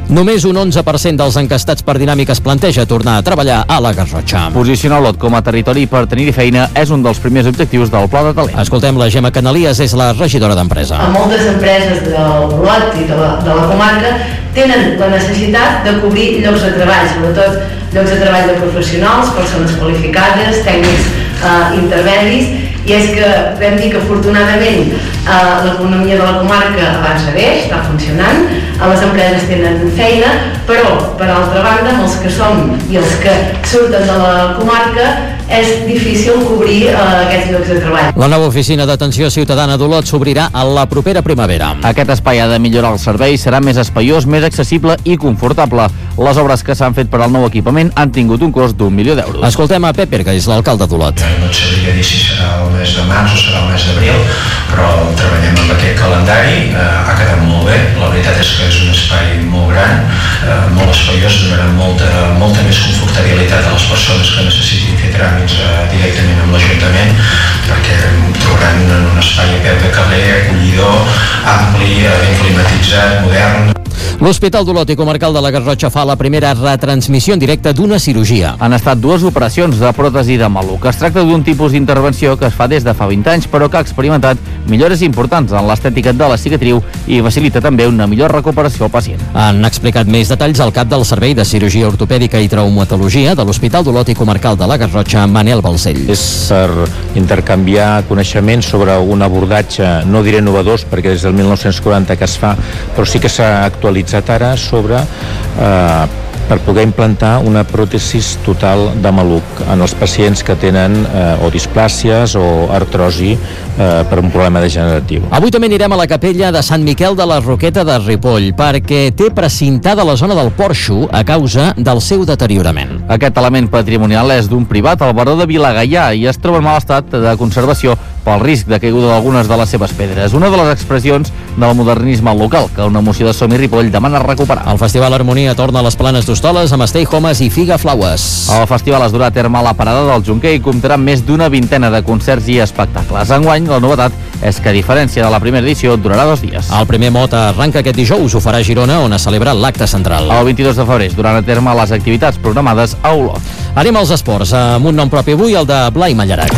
Només un 11% dels encastats per Dinàmica es planteja tornar a treballar a la Garrotxa. Posicionar Olot com a territori per tenir feina és un dels primers objectius del Pla de Talent. Escoltem la Gemma Canalies, és la regidora d'Empresa. A moltes empreses d'Olot i de la comarca tenen la necessitat de cobrir llocs de treball, sobretot llocs de treball de professionals, persones qualificades, tècnics intermedis, i és que vam dir que afortunadament l'economia de la comarca avança bé, està funcionant, les empreses tenen feina, però per altra banda, els que som i els que surten de la comarca és difícil cobrir aquests llocs de treball. La nova oficina d'atenció ciutadana d'Olot s'obrirà a la propera primavera. Aquest espai ha de millorar el servei, serà més espaiós, més accessible i confortable. Les obres que s'han fet per al nou equipament han tingut un cost d'1 milió d'euros. Escoltem a Pep Ergais, l'alcalde d'Olot. No et sabria dir si serà el mes de març o serà el mes d'abril, però treballem amb aquest calendari, ha quedat molt bé. La veritat és que és un espai molt gran, molt espaiós, donarà molta més confortabilitat a les persones que necessitin fer tràmits directament amb l'Ajuntament, perquè trobaran un espai a peu de carrer, acollidor, ampli, ben climatitzat, modern. L'Hospital d'Olot i Comarcal de la Garrotxa fa la primera retransmissió en directe d'una cirurgia. Han estat 2 operacions de pròtesi de maluc. Es tracta d'un tipus d'intervenció que es fa des de fa 20 anys, però que ha experimentat millores importants en l'estètica de la cicatriu i facilita també una millor recuperació al pacient. Han explicat més detalls al cap del Servei de Cirurgia Ortopèdica i Traumatologia de l'Hospital d'Olot i Comarcal de la Garrotxa, Manel Balcells. És per intercanviar coneixements sobre un abordatge, no diré innovador, perquè des del 1940 que es fa, però sí que s'ha actualitzat ara sobre per poder implantar una pròtesis total de maluc en els pacients que tenen o displàcies o artrosi per un problema degeneratiu. Avui també anirem a la capella de Sant Miquel de la Roqueta de Ripoll perquè té precintada la zona del porxo a causa del seu deteriorament. Aquest element patrimonial és d'un privat, el baró de Vilagaià, i es troba en mal estat de conservació pel risc de caiguda d'algunes de les seves pedres. Una de les expressions del modernisme local que una moció de Som-hi Ripoll demana recuperar. El Festival Harmonia torna a les Planes d'Hostoles amb Stay Homes i Figa Flaues. El festival es durà a terme a la parada del Jonquer i comptarà amb més d'una vintena de concerts i espectacles. Enguany, la novetat és que, a diferència de la primera edició, durarà 2 dies. El primer mot arranca aquest dijous, ho farà a Girona, on es celebra l'acte central. El 22 de febrer es duran a terme les activitats programades a Olot. Anem als esports, amb un nom propi avui, el de Blai Mallarac.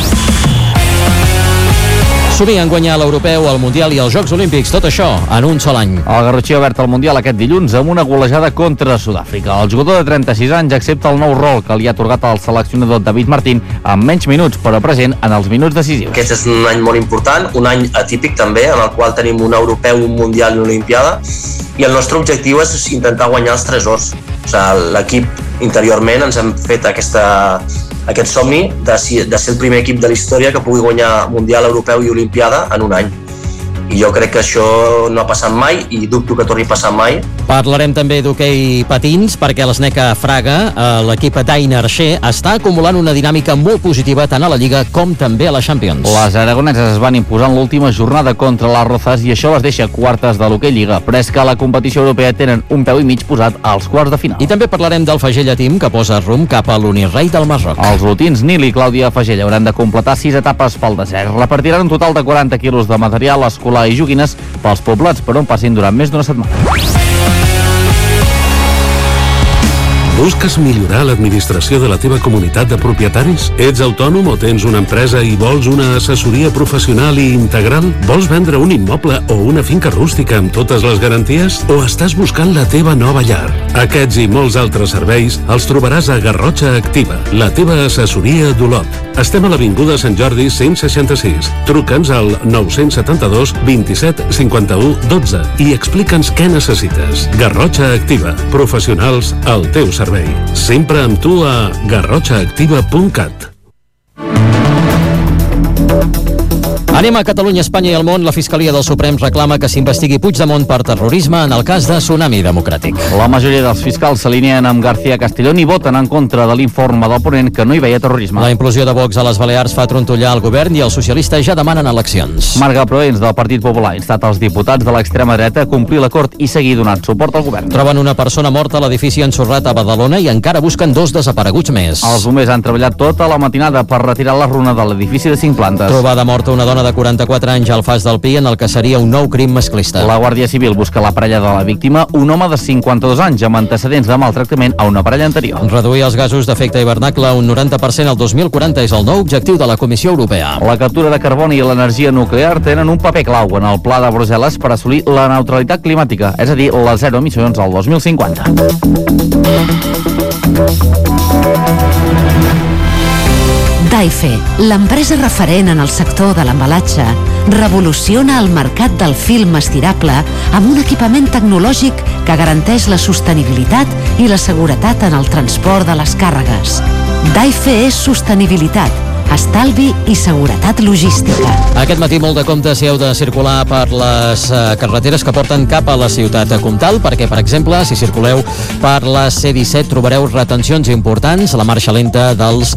Somien guanyar l'Europeu, el Mundial i els Jocs Olímpics, tot això en un sol any. El garrotxí ha obert el Mundial aquest dilluns amb una golejada contra Sud-àfrica. El jugador de 36 anys accepta el nou rol que li ha atorgat el seleccionador David Martín amb menys minuts, però present en els minuts decisius. Aquest és un any molt important, un any atípic també, en el qual tenim un Europeu, un Mundial i una Olimpiada, i el nostre objectiu és intentar guanyar els 3 ors. O sigui, l'equip interiorment ens hem fet aquest somni de ser el primer equip de la història que pugui guanyar Mundial, Europeu i Olimpiada en un any. I jo crec que això no ha passat mai i dubto que torni a passar mai. Parlarem també d'hoquei patins perquè l'Sneca Fraga, l'equip d'Aina Arxer, està acumulant una dinàmica molt positiva tant a la Lliga com també a la Champions. Les aragoneses es van imposar en l'última jornada contra les Rozas i això les deixa quartes de l'hoquei Lliga, però és que a la competició europea tenen un peu i mig posat als quarts de final. I també parlarem del Fagella Team que posa rumb cap a l'Unirrei del Marroc. Els lotins Nil i Clàudia Fagella hauran de completar 6 etapes pel desert. Repartiran un total de 40 quilos de material escolar i joguines pels poblats per on passin durant més d'una setmana. Busques millorar l'administració de la teva comunitat de propietaris? Ets autònom o tens una empresa i vols una assessoria professional i integral? Vols vendre un immoble o una finca rústica amb totes les garanties? O estàs buscant la teva nova llar? Aquests i molts altres serveis els trobaràs a Garrotxa Activa, la teva assessoria d'Olot. Estem a l'Avinguda Sant Jordi 166. Truca'ns al 972 27 51 12 i explica'ns què necessites. Garrotxa Activa, professionals al teu servei. Sempre amb tu a garrotxaactiva.cat. Anem a Catalunya, Espanya i el món. La Fiscalia del Suprem reclama que s'investigui Puigdemont per terrorisme en el cas de Tsunami Democràtic. La majoria dels fiscals s'alineen amb García Castellón i voten en contra de l'informe del ponent que no hi veia terrorisme. La implosió de Vox a les Balears fa trontollar el govern i els socialistes ja demanen eleccions. Marga Proens, del Partit Popular, ha instat els diputats de l'extrema dreta a complir l'acord i seguir donant suport al govern. Troben una persona morta a l'edifici ensorrat a Badalona i encara busquen 2 desapareguts més. Els bombers han treballat tota la matinada per retirar la runa de l'edifici de 5 plantes. Trobada morta una dona de de 44 anys al Fas del Pi en el que seria un nou crim masclista. La Guàrdia Civil busca la parella de la víctima, un home de 52 anys amb antecedents de maltractament a una parella anterior. Reduir els gasos d'efecte hivernacle un 90% al 2040 és el nou objectiu de la Comissió Europea. La captura de carboni i l'energia nuclear tenen un paper clau en el pla de Brussel·les per assolir la neutralitat climàtica, és a dir, les zero emissions al 2050. Daife, l'empresa referent en el sector de l'embalatge, revoluciona el mercat del film estirable amb un equipament tecnològic que garanteix la sostenibilitat i la seguretat en el transport de les càrregues. Daife és sostenibilitat, estalvi i seguretat logística. Aquest matí molt de compte si heu de circular per les carreteres que porten cap a la ciutat de Comtal, perquè, per exemple, si circuleu per la C-17 trobareu retencions importants, la marxa lenta dels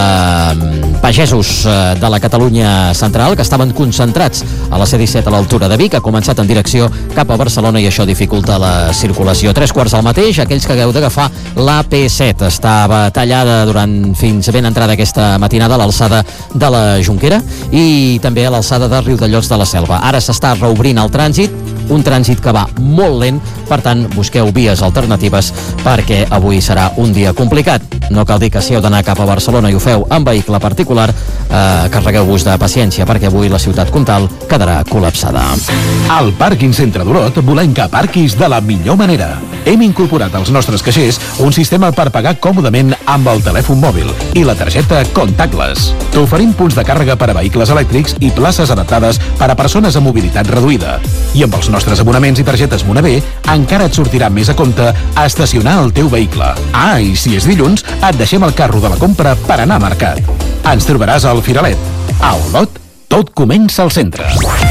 pagesos de la Catalunya central, que estaven concentrats a la C-17 a l'altura de Vic, ha començat en direcció cap a Barcelona i això dificulta la circulació. 3 quarts al mateix, aquells que hagueu d'agafar l'AP7 estava tallada fins ben entrada aquesta matinada a l'alçada de la Jonquera i també a l'alçada de Riudellots de la Selva. Ara s'està reobrint el trànsit, un trànsit que va molt lent, per tant, busqueu vies alternatives perquè avui serà un dia complicat. No cal dir que si heu d'anar cap a Barcelona i ho feu en vehicle particular, carregueu-vos de paciència perquè avui la ciutat comtal quedarà col·lapsada. Al Pàrquing Centre d'Olot volem que aparquis de la millor manera. Hem incorporat als nostres caixers un sistema per pagar còmodament amb el telèfon mòbil i la targeta Contactless. T'oferim punts de càrrega per a vehicles elèctrics i places adaptades per a persones amb mobilitat reduïda. I amb els nostres abonaments i targetes Monavé encara et sortirà més a compte a estacionar el teu vehicle. I si és dilluns, et deixem el carro de la compra per anar a mercat. Ens trobaràs al Firalet. A Olot, tot comença al centre.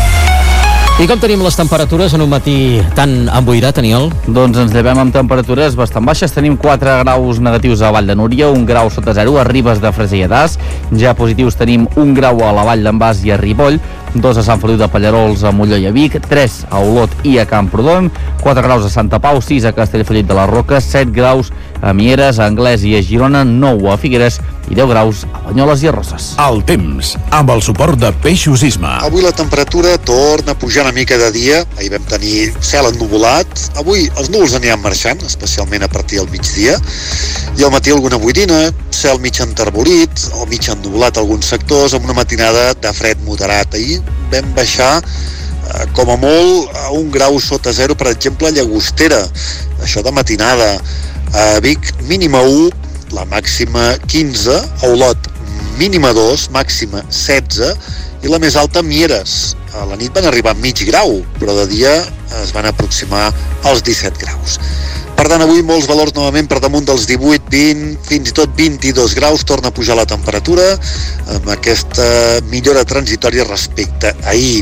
I com tenim les temperatures en un matí tan emboirat, Aniol? Doncs ens llevem amb temperatures bastant baixes. Tenim 4 graus negatius a Vall de Núria, 1 grau sota zero a Ribes de Freser i Adàs. Ja positius tenim 1 grau a la Vall d'en Bas i a Ripoll, 2 a Sant Feliu de Pallerols, a Molló i a Vic, 3 a Olot i a Camprodon, 4 graus a Santa Pau, 6 a Castellfollit de la Roca, 7 graus a Mieres, a Anglès i a Girona, 9 a Figueres i 10 graus a Banyoles i a Roses. El temps, amb el suport de Peixos Isma. Avui la temperatura torna a pujar una mica de dia. Ahir vam tenir cel ennuvolat. Avui els núvols aniran marxant, especialment a partir del migdia. I al matí alguna boirina, cel mig enterbolit o mig ennuvolat a alguns sectors, amb una matinada de fred moderat. Ahir vam baixar com a molt a 1 grau sota zero, per exemple, a Llagostera. Això de matinada. A Vic, mínima 1, la màxima 15, a Olot, mínima 2, màxima 16, i la més alta a Mieres. A la nit van arribar a mig grau, però de dia es van aproximar als 17 graus. Per tant, avui molts valors novament per damunt dels 18, 20, fins i tot 22 graus, torna a pujar la temperatura, amb aquesta millora transitòria respecte a ahir.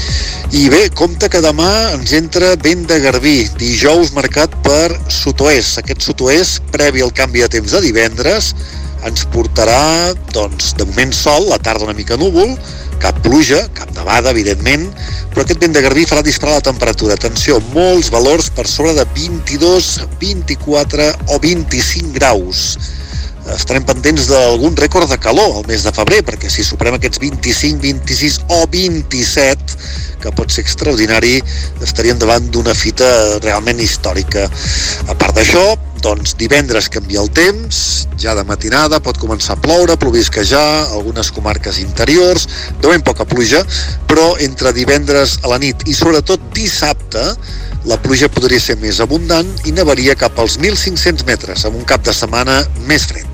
I bé, compte que demà ens entra vent de garbí, dijous marcat per sud-oest. Aquest sud-oest, previ al canvi de temps de divendres, ens portarà, doncs, de moment sol, la tarda una mica núvol, cap pluja, cap nevada, evidentment, però aquest vent de garbí farà disparar la temperatura. Atenció, molts valors per sobre de 22, 24 o 25 graus. Estarem pendents d'algun rècord de calor al mes de febrer, perquè si superem aquests 25, 26 o 27, que pot ser extraordinari, estaríem davant d'una fita realment històrica. A part d'això, doncs divendres canvia el temps, ja de matinada pot començar a ploure, plovisquejar, algunes comarques interiors, de ben poca pluja, però entre divendres a la nit i sobretot dissabte, la pluja podria ser més abundant i nevaria cap als 1.500 metres, amb un cap de setmana més fred.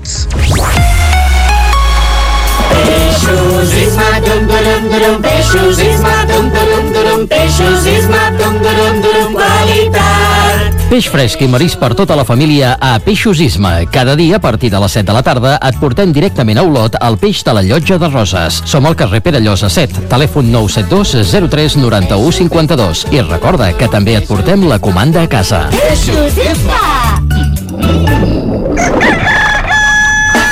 Peixos Isma, dum durum durum, Peixos Isma, dum durum durum, Peixos Isma, dum durum durum, qualitat. Peix fresc i marisc per tota la família a Peixos Isma. Cada dia a partir de les 7 de la tarda et portem directament a Olot el peix de la Llotja de Roses. Som al carrer Perellosa 7, telèfon 972 03 91 52. I recorda que també et portem la comanda a casa. Peixos Isma!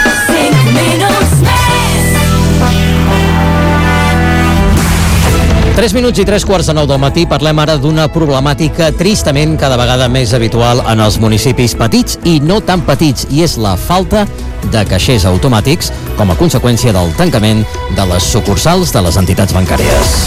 5 minuts més! 3 minuts i 3:15 del matí. Parlem ara d'una problemàtica tristament cada vegada més habitual en els municipis petits i no tan petits, i és la falta de caixers automàtics com a conseqüència del tancament de les sucursals de les entitats bancàries.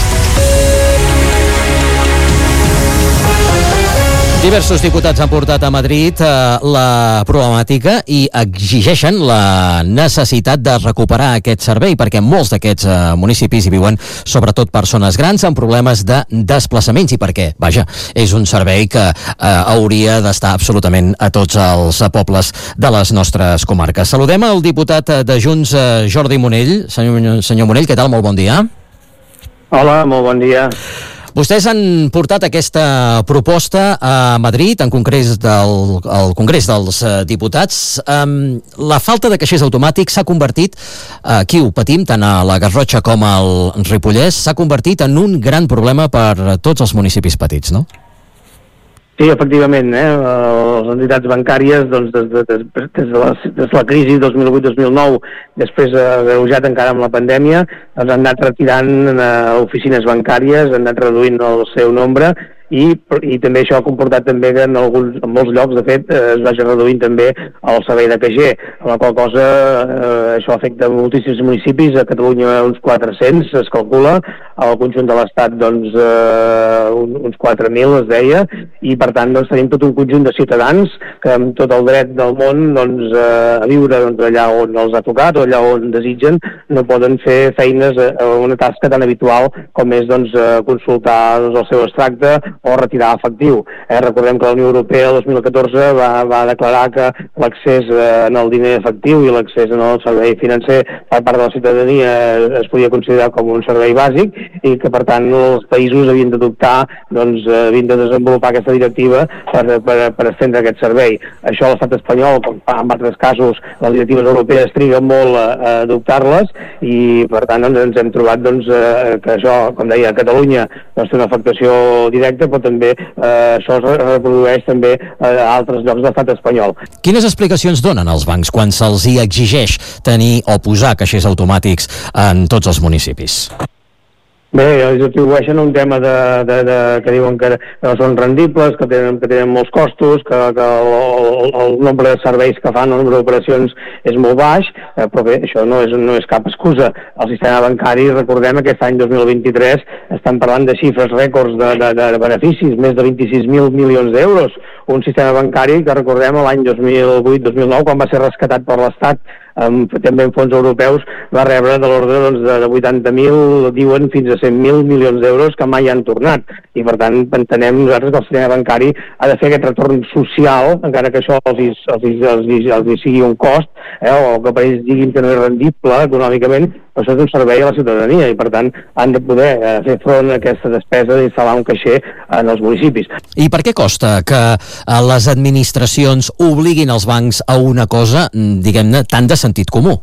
Diversos diputats han portat a Madrid la problemàtica i exigeixen la necessitat de recuperar aquest servei, perquè molts d'aquests municipis hi viuen sobretot persones grans amb problemes de desplaçaments, i perquè, vaja, és un servei que hauria d'estar absolutament a tots els pobles de les nostres comarques. Saludem el diputat de Junts, Jordi Monell. Senyor Monell, què tal? Molt bon dia. Hola, molt bon dia. Vostès han portat aquesta proposta a Madrid, en Congrés al Congrés dels Diputats. La falta de caixers automàtics s'ha convertit, aquí ho patim, tant a la Garrotxa com al Ripollès, s'ha convertit en un gran problema per tots els municipis petits, no? Sí, efectivament, les entitats bancàries, doncs, des de la crisi 2008-2009, després agreujat encara amb la pandèmia, doncs han anat retirant oficines bancàries, han anat reduint el seu nombre, i també això ha comportat també que en molts llocs, de fet, es vagi reduint també el servei de caixer, amb la qual cosa això afecta moltíssims municipis, a Catalunya uns 400, es calcula, al conjunt de l'Estat doncs uns 4.000, es deia, i per tant doncs, tenim tot un conjunt de ciutadans que amb tot el dret del món doncs, a viure doncs, allà on els ha tocat o allà on desitgen, no poden fer feines a una tasca tan habitual com és doncs, consultar doncs, el seu extracte o retirar efectiu. Recordem que la Unió Europea el 2014 va declarar que l'accés en el diner efectiu i l'accés en el servei financer per part de la ciutadania es podia considerar com un servei bàsic, i que per tant els països havien d'adoptar, doncs havien de desenvolupar aquesta directiva per estendre aquest servei. Això a l'estat espanyol, com fa en altres casos, les directives europees triguen molt a adoptar-les, i per tant doncs, ens hem trobat doncs, que això, com deia, a Catalunya doncs, té una afectació directa, però també això es reprodueix també a altres llocs de l'estat espanyol. Quines explicacions donen els bancs quan se'ls hi exigeix tenir o posar caixers automàtics en tots els municipis? Bé, ells atribueixen un tema que diuen que no són rendibles, que tenen molts costos, que el nombre de serveis que fan, el nombre d'operacions és molt baix, però bé, això no és cap excusa. El sistema bancari, recordem, aquest any 2023 estan parlant de xifres rècords de beneficis, més de 26.000 milions d'euros. Un sistema bancari que recordem l'any 2008-2009, quan va ser rescatat per l'Estat, també en fons europeus, va rebre de l'ordre doncs, de 80.000, diuen fins a 100.000 milions d'euros que mai han tornat, i per tant entenem nosaltres que el sistema bancari ha de fer aquest retorn social, encara que això els sigui un cost, o que per ells diguin que no és rendible econòmicament, però això és un servei a la ciutadania, i per tant han de poder fer front a aquesta despesa d'instal·lar un caixer en els municipis. I per què costa que les administracions obliguin els bancs a una cosa, diguem-ne, tan de sentit comú?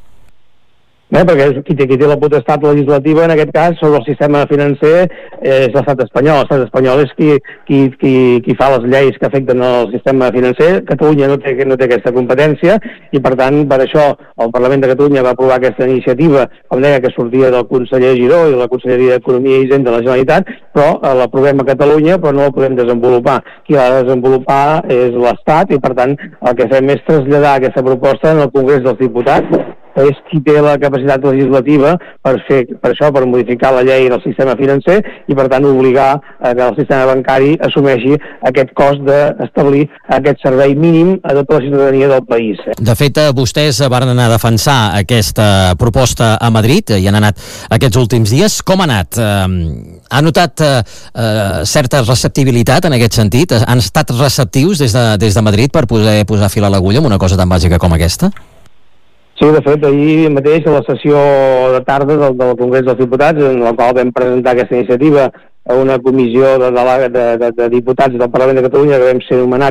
Perquè qui té la potestat legislativa en aquest cas sobre el sistema financer és l'estat espanyol. L'estat espanyol és qui fa les lleis que afecten el sistema financer. Catalunya no té aquesta competència, i per tant per això el Parlament de Catalunya va aprovar aquesta iniciativa, com deia, que sortia del conseller Giró i la Conselleria d'Economia i Hisenda de la Generalitat, però l'aprovem a Catalunya però no la podem desenvolupar. Qui l'ha de desenvolupar és l'Estat, i per tant el que fem és traslladar aquesta proposta en el Congrés dels Diputats, és qui té la capacitat legislativa per modificar la llei del sistema financer, i per tant obligar que el sistema bancari assumeixi aquest cost d'establir aquest servei mínim a tota la ciutadania del país. De fet, vostès van anar a defensar aquesta proposta a Madrid i han anat aquests últims dies. Com ha anat? Ha notat certa receptibilitat en aquest sentit? Han estat receptius des de Madrid per poder posar fil a l'agulla amb una cosa tan bàsica com aquesta? Sí, de fet, ahir mateix a la sessió de tarda del Congrés dels Diputats, en la qual vam presentar aquesta iniciativa a una comissió de diputats del Parlament de Catalunya, que vam ser nomenats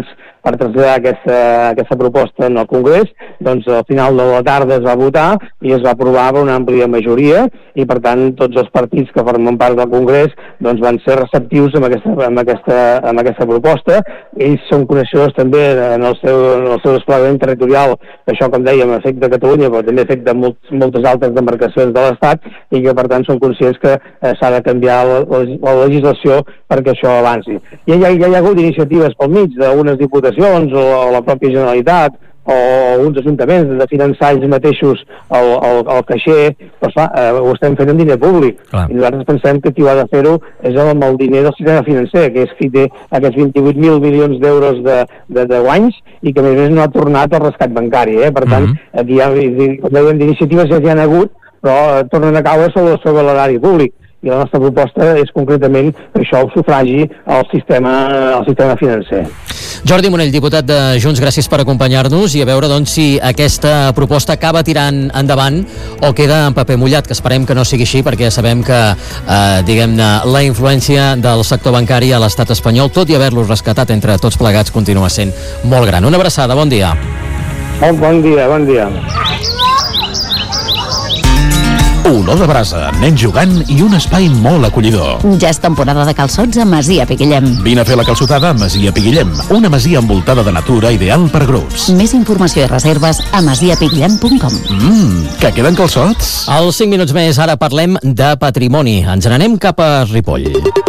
per traslladar aquesta proposta en el Congrés, doncs al final de la tarda es va votar i es va aprovar per una àmplia majoria i per tant tots els partits que formen part del Congrés doncs van ser receptius amb aquesta proposta. Ells són coneixedors també en el seu desplegament territorial, això com dèiem afecta Catalunya però també afecta moltes altres demarcacions de l'Estat i que per tant són conscients que s'ha de canviar la legislació perquè això avanci. Ja hi ha hagut iniciatives pel mig d'unes diputacions o la pròpia Generalitat o uns ajuntaments de finançar ells mateixos el caixer, però clar, ho estem fent amb diner públic. I nosaltres pensem que qui ha de fer-ho és amb el diner del sistema financer, que és qui té aquests 28.000 milions d'euros de guanys i que a més no ha tornat al rescat bancari. Per tant, aquí hi ha, com dèiem, d'iniciatives ja hi ha hagut, però tornen a caure sobre l'erari públic. I la nostra proposta és concretament això, el sufragi al sistema financer. Jordi Monell, diputat de Junts, gràcies per acompanyar-nos i a veure doncs, si aquesta proposta acaba tirant endavant o queda en paper mullat, que esperem que no sigui així perquè sabem que diguem-ne la influència del sector bancari a l'estat espanyol, tot i haver-los rescatat entre tots plegats, continua sent molt gran. Una abraçada, bon dia. Bon dia. Olor de brasa, nens jugant i un espai molt acollidor. Ja és temporada de calçots a Masia Piguillem. Vine a fer la calçotada a Masia Piguillem, una masia envoltada de natura ideal per grups. Més informació i reserves a masiapiguillem.com. Que queden calçots? Als 5 minuts més, ara parlem de patrimoni. Ens n'anem cap a Ripoll.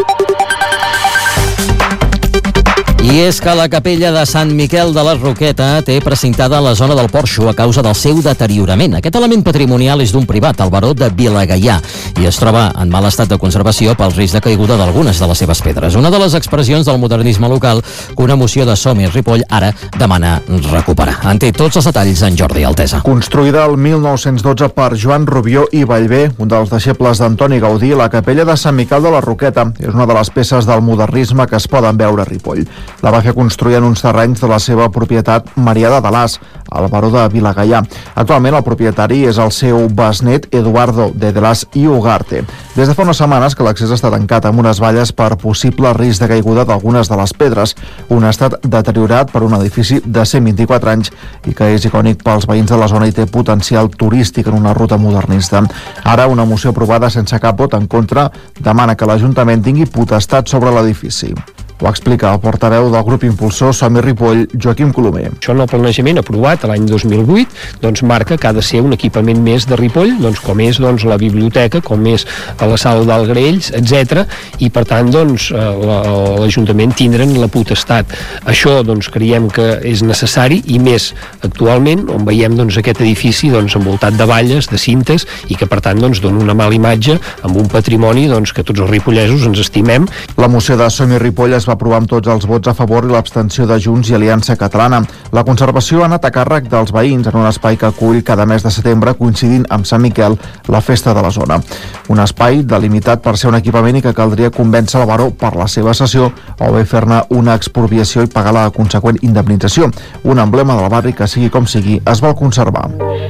I és que la capella de Sant Miquel de la Roqueta té precintada la zona del porxo a causa del seu deteriorament. Aquest element patrimonial és d'un privat, el baró de Vilagaià, i es troba en mal estat de conservació pel risc de caiguda d'algunes de les seves pedres. Una de les expressions del modernisme local que una moció de Som i Ripoll ara demana recuperar. En té tots els detalls en Jordi Altesa. Construïda el 1912 per Joan Rubió i Vallvé, un dels deixebles d'Antoni Gaudí, la capella de Sant Miquel de la Roqueta és una de les peces del modernisme que es poden veure a Ripoll. La va fer construir en uns terrenys de la seva propietat Marià de Dalàs, el baró de Vilagaià. Actualment el propietari és el seu besnet Eduardo de Dalàs i Ugarte. Des de fa unes setmanes que l'accés està tancat amb unes valles per possible risc de caiguda d'algunes de les pedres, un estat deteriorat per un edifici de 124 anys i que és icònic pels veïns de la zona i té potencial turístic en una ruta modernista. Ara una moció aprovada sense cap vot en contra demana que l'Ajuntament tingui potestat sobre l'edifici. Ho explica el portaveu del grup impulsor Som i Ripoll, Joaquim Colomer. Això en el planejament aprovat l'any 2008 doncs marca que ha de ser un equipament més de Ripoll, doncs com és la biblioteca, com és la sala d'Algrells, etc. I per tant doncs l'Ajuntament tindran la potestat. Això doncs creiem que és necessari i més actualment on veiem doncs aquest edifici doncs envoltat de valles, de cintes i que per tant doncs dona una mala imatge amb un patrimoni doncs que tots els ripollesos ens estimem. La moció de Som i Ripoll es va aprovar amb tots els vots a favor i l'abstenció de Junts i Aliança Catalana. La conservació ha anat a càrrec dels veïns en un espai que acull cada mes de setembre, coincidint amb Sant Miquel, la festa de la zona. Un espai delimitat per ser un equipament i que caldria convèncer el baró per la seva cessió o bé fer-ne una expropiació i pagar la conseqüent indemnització. Un emblema del barri que, sigui com sigui, es vol conservar.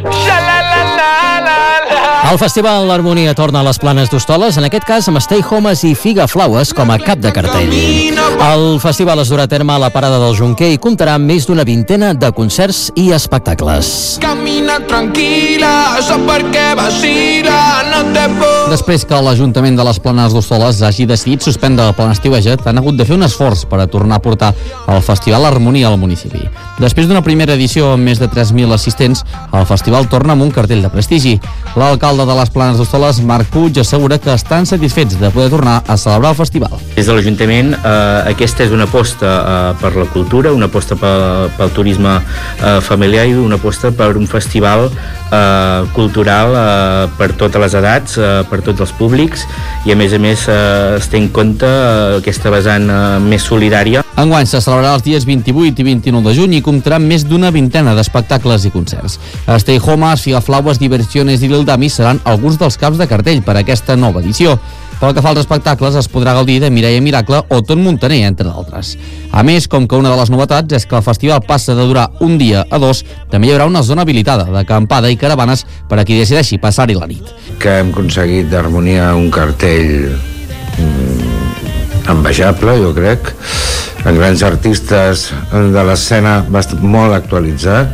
El Festival L'Harmonia torna a les Planes d'Hostoles, en aquest cas amb Stay Homes i Figa Flaues com a cap de cartell. El festival es durà a terme a la parada del Jonquer i comptarà amb més d'una vintena de concerts i espectacles. Camina tranquil·la, sap per què vacila, no te por. Després que l'Ajuntament de les Planes d'Hostoles hagi decidit suspendre el plan estiuejat, han hagut de fer un esforç per a tornar a portar el Festival L'Harmonia al municipi. Després d'una primera edició amb més de 3.000 assistents, el festival torna amb un cartell de prestigi. L'alcalde de les Planes d'Hostoles, Marc Puig, assegura que estan satisfets de poder tornar a celebrar el festival. Des de l'Ajuntament, aquesta és una aposta per la cultura, una aposta pel turisme familiar i una aposta per un festival cultural per totes les edats, per tots els públics i a més es té en compte aquesta vessant més solidària. Enguany se celebrarà els dies 28 i 29 de juny i comptarà amb més d'una vintena d'espectacles i concerts. Stay Homes, Figa Flaues, Diversiones i Lil Dami seran alguns dels caps de cartell per a aquesta nova edició. Pel que fa als espectacles, es podrà gaudir de Mireia Miracle o Ton Montaner, entre d'altres. A més, com que una de les novetats és que el festival passa de durar un dia a 2, també hi haurà una zona habilitada d'acampada i caravanes per a qui decideixi passar-hi la nit. Que hem aconseguit d'harmonia un cartell envejable, jo crec, amb grans artistes de l'escena molt actualitzat,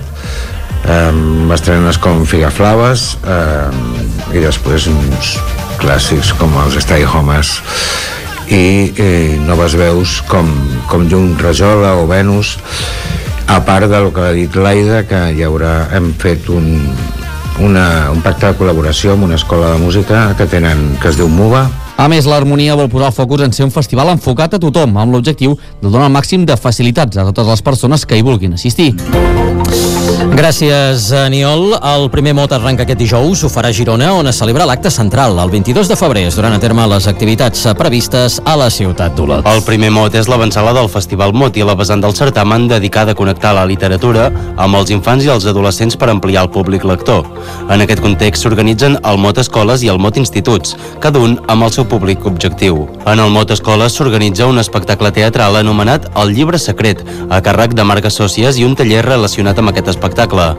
estrenes com Figaflaves, i després uns clàssics com els Stay Homes i noves veus com Llum Rajola o Venus, a part del que ha dit l'Aida, que hem fet un pacte de col·laboració amb una escola de música que es diu MUVA. A més, l'Harmonia vol posar el focus en ser un festival enfocat a tothom, amb l'objectiu de donar el màxim de facilitats a totes les persones que hi vulguin assistir. Gràcies, Aniol. El primer mot arrenca aquest dijous, ho farà a Girona, on es celebra l'acte central. El 22 de febrer es duran a terme les activitats previstes a la ciutat d'Olot. El primer mot és l'avançada del Festival Mot i la vessant del certamen dedicada a connectar la literatura amb els infants i els adolescents per ampliar el públic lector. En aquest context s'organitzen el Mot Escoles i el Mot Instituts, cada un amb el seu públic objectiu. En el Mot Escoles s'organitza un espectacle teatral anomenat El Llibre Secret, a càrrec de marques sòcies i un taller relacionat amb aquest espectacle.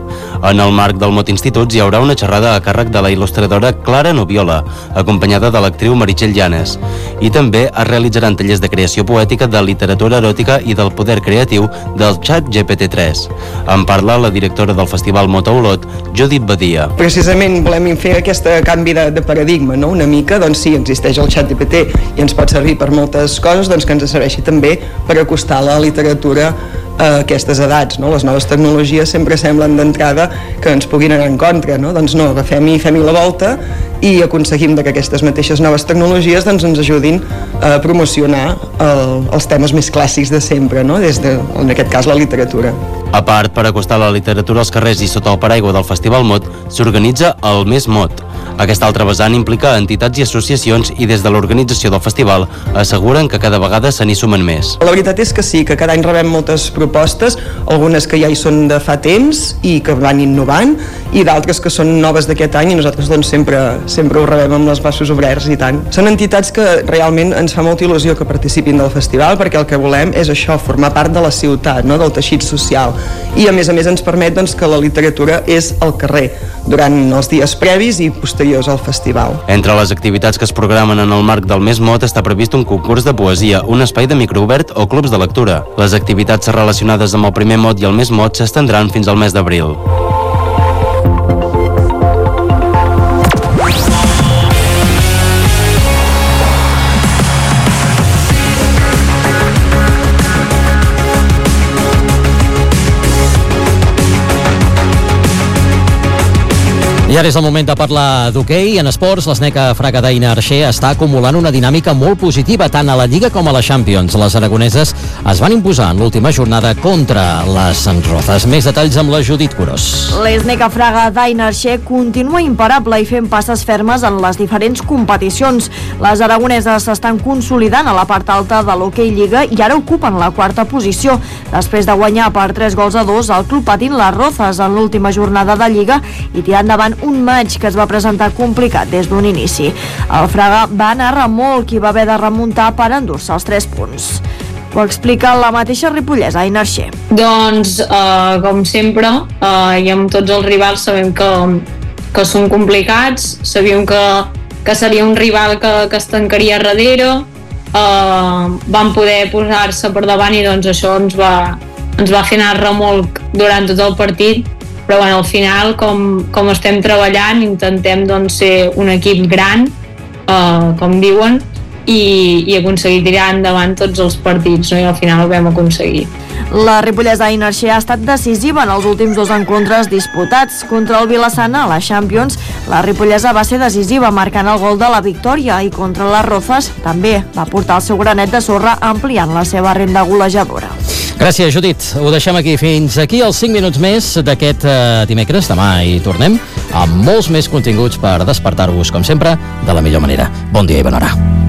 En el marc del Mot Instituts hi haurà una xerrada a càrrec de la il·lustradora Clara Noviola, acompanyada de l'actriu Meritxell Llanes. I també es realitzaran tallers de creació poètica, de literatura eròtica i del poder creatiu del xat GPT-3. En parla la directora del Festival Mot a Olot, Judit Badia. Precisament volem fer aquest canvi de paradigma, no? Una mica, doncs sí, existeix el xat GPT i ens pot servir per moltes coses, doncs que ens serveixi també per acostar la literatura a aquestes edats, no? Les noves tecnologies sempre semblen d'entrada que ens puguin anar en contra, no? Doncs no, agafem-hi, fem-hi la volta i aconseguim que aquestes mateixes noves tecnologies doncs, ens ajudin a promocionar els temes més clàssics de sempre, no? Des de, en aquest cas, la literatura. A part, per acostar la literatura als carrers i sota el paraigua del Festival Mot, s'organitza el Mes Mot. Aquesta altra vessant implica entitats i associacions i des de l'organització del festival asseguren que cada vegada se n'hi sumen més. La veritat és que sí, que cada any rebem moltes propostes, algunes que ja hi són de fa temps i que van innovant, i d'altres que són noves d'aquest any i nosaltres doncs, sempre ho rebem amb els braços oberts i tant. Són entitats que realment ens fa molta il·lusió que participin del festival perquè el que volem és això, formar part de la ciutat, no? Del teixit social. I a més ens permet doncs, que la literatura és al carrer durant els dies previs i posteriors al festival. Entre les activitats que es programen en el marc del Mes Mot està previst un concurs de poesia, un espai de microobert o clubs de lectura. Les activitats relacionades amb el primer Mot i el Mes Mot s'estendran fins al mes d'abril. I ara és el moment de parlar d'hoquei. En esports, l'Sneca Fragadaina Arxer està acumulant una dinàmica molt positiva tant a la Lliga com a la Champions. Les aragoneses es van imposar en l'última jornada contra les Rozas. Més detalls amb la Judit Curós. L'Sneca Fragadaina Arxer continua imparable i fent passes fermes en les diferents competicions. Les aragoneses s'estan consolidant a la part alta de l'Hoquei Lliga i ara ocupen la quarta posició. Després de guanyar per 3-2 al Club Patín les Rozas en l'última jornada de Lliga i tirar endavant un maig que es va presentar complicat des d'un inici. El Fraga va anar a remolc i va haver de remuntar per endur-se els 3 punts. Ho explica la mateixa ripollesa, Aina Arxer. Doncs, com sempre, i amb tots els rivals sabem que són complicats, sabíem que seria un rival que es tancaria darrere, van poder posar-se per davant i doncs això ens va fer anar a remolc durant tot el partit, però bueno, al final, com estem treballant, intentem doncs, ser un equip gran, com diuen, i aconseguir tirar endavant tots els partits, no? I al final ho vam aconseguir. La ripollesa Aina Arxer ha estat decisiva en els últims 2 encontres disputats. Contra el Vilassana, a la Champions, la ripollesa va ser decisiva marcant el gol de la victòria i contra les Rozas també va portar el seu granet de sorra ampliant la seva renda golejadora. Gràcies, Judit. Ho deixem aquí. Fins aquí els 5 minuts més d'aquest dimecres. Demà hi tornem amb molts més continguts per despertar-vos, com sempre, de la millor manera. Bon dia i bona hora.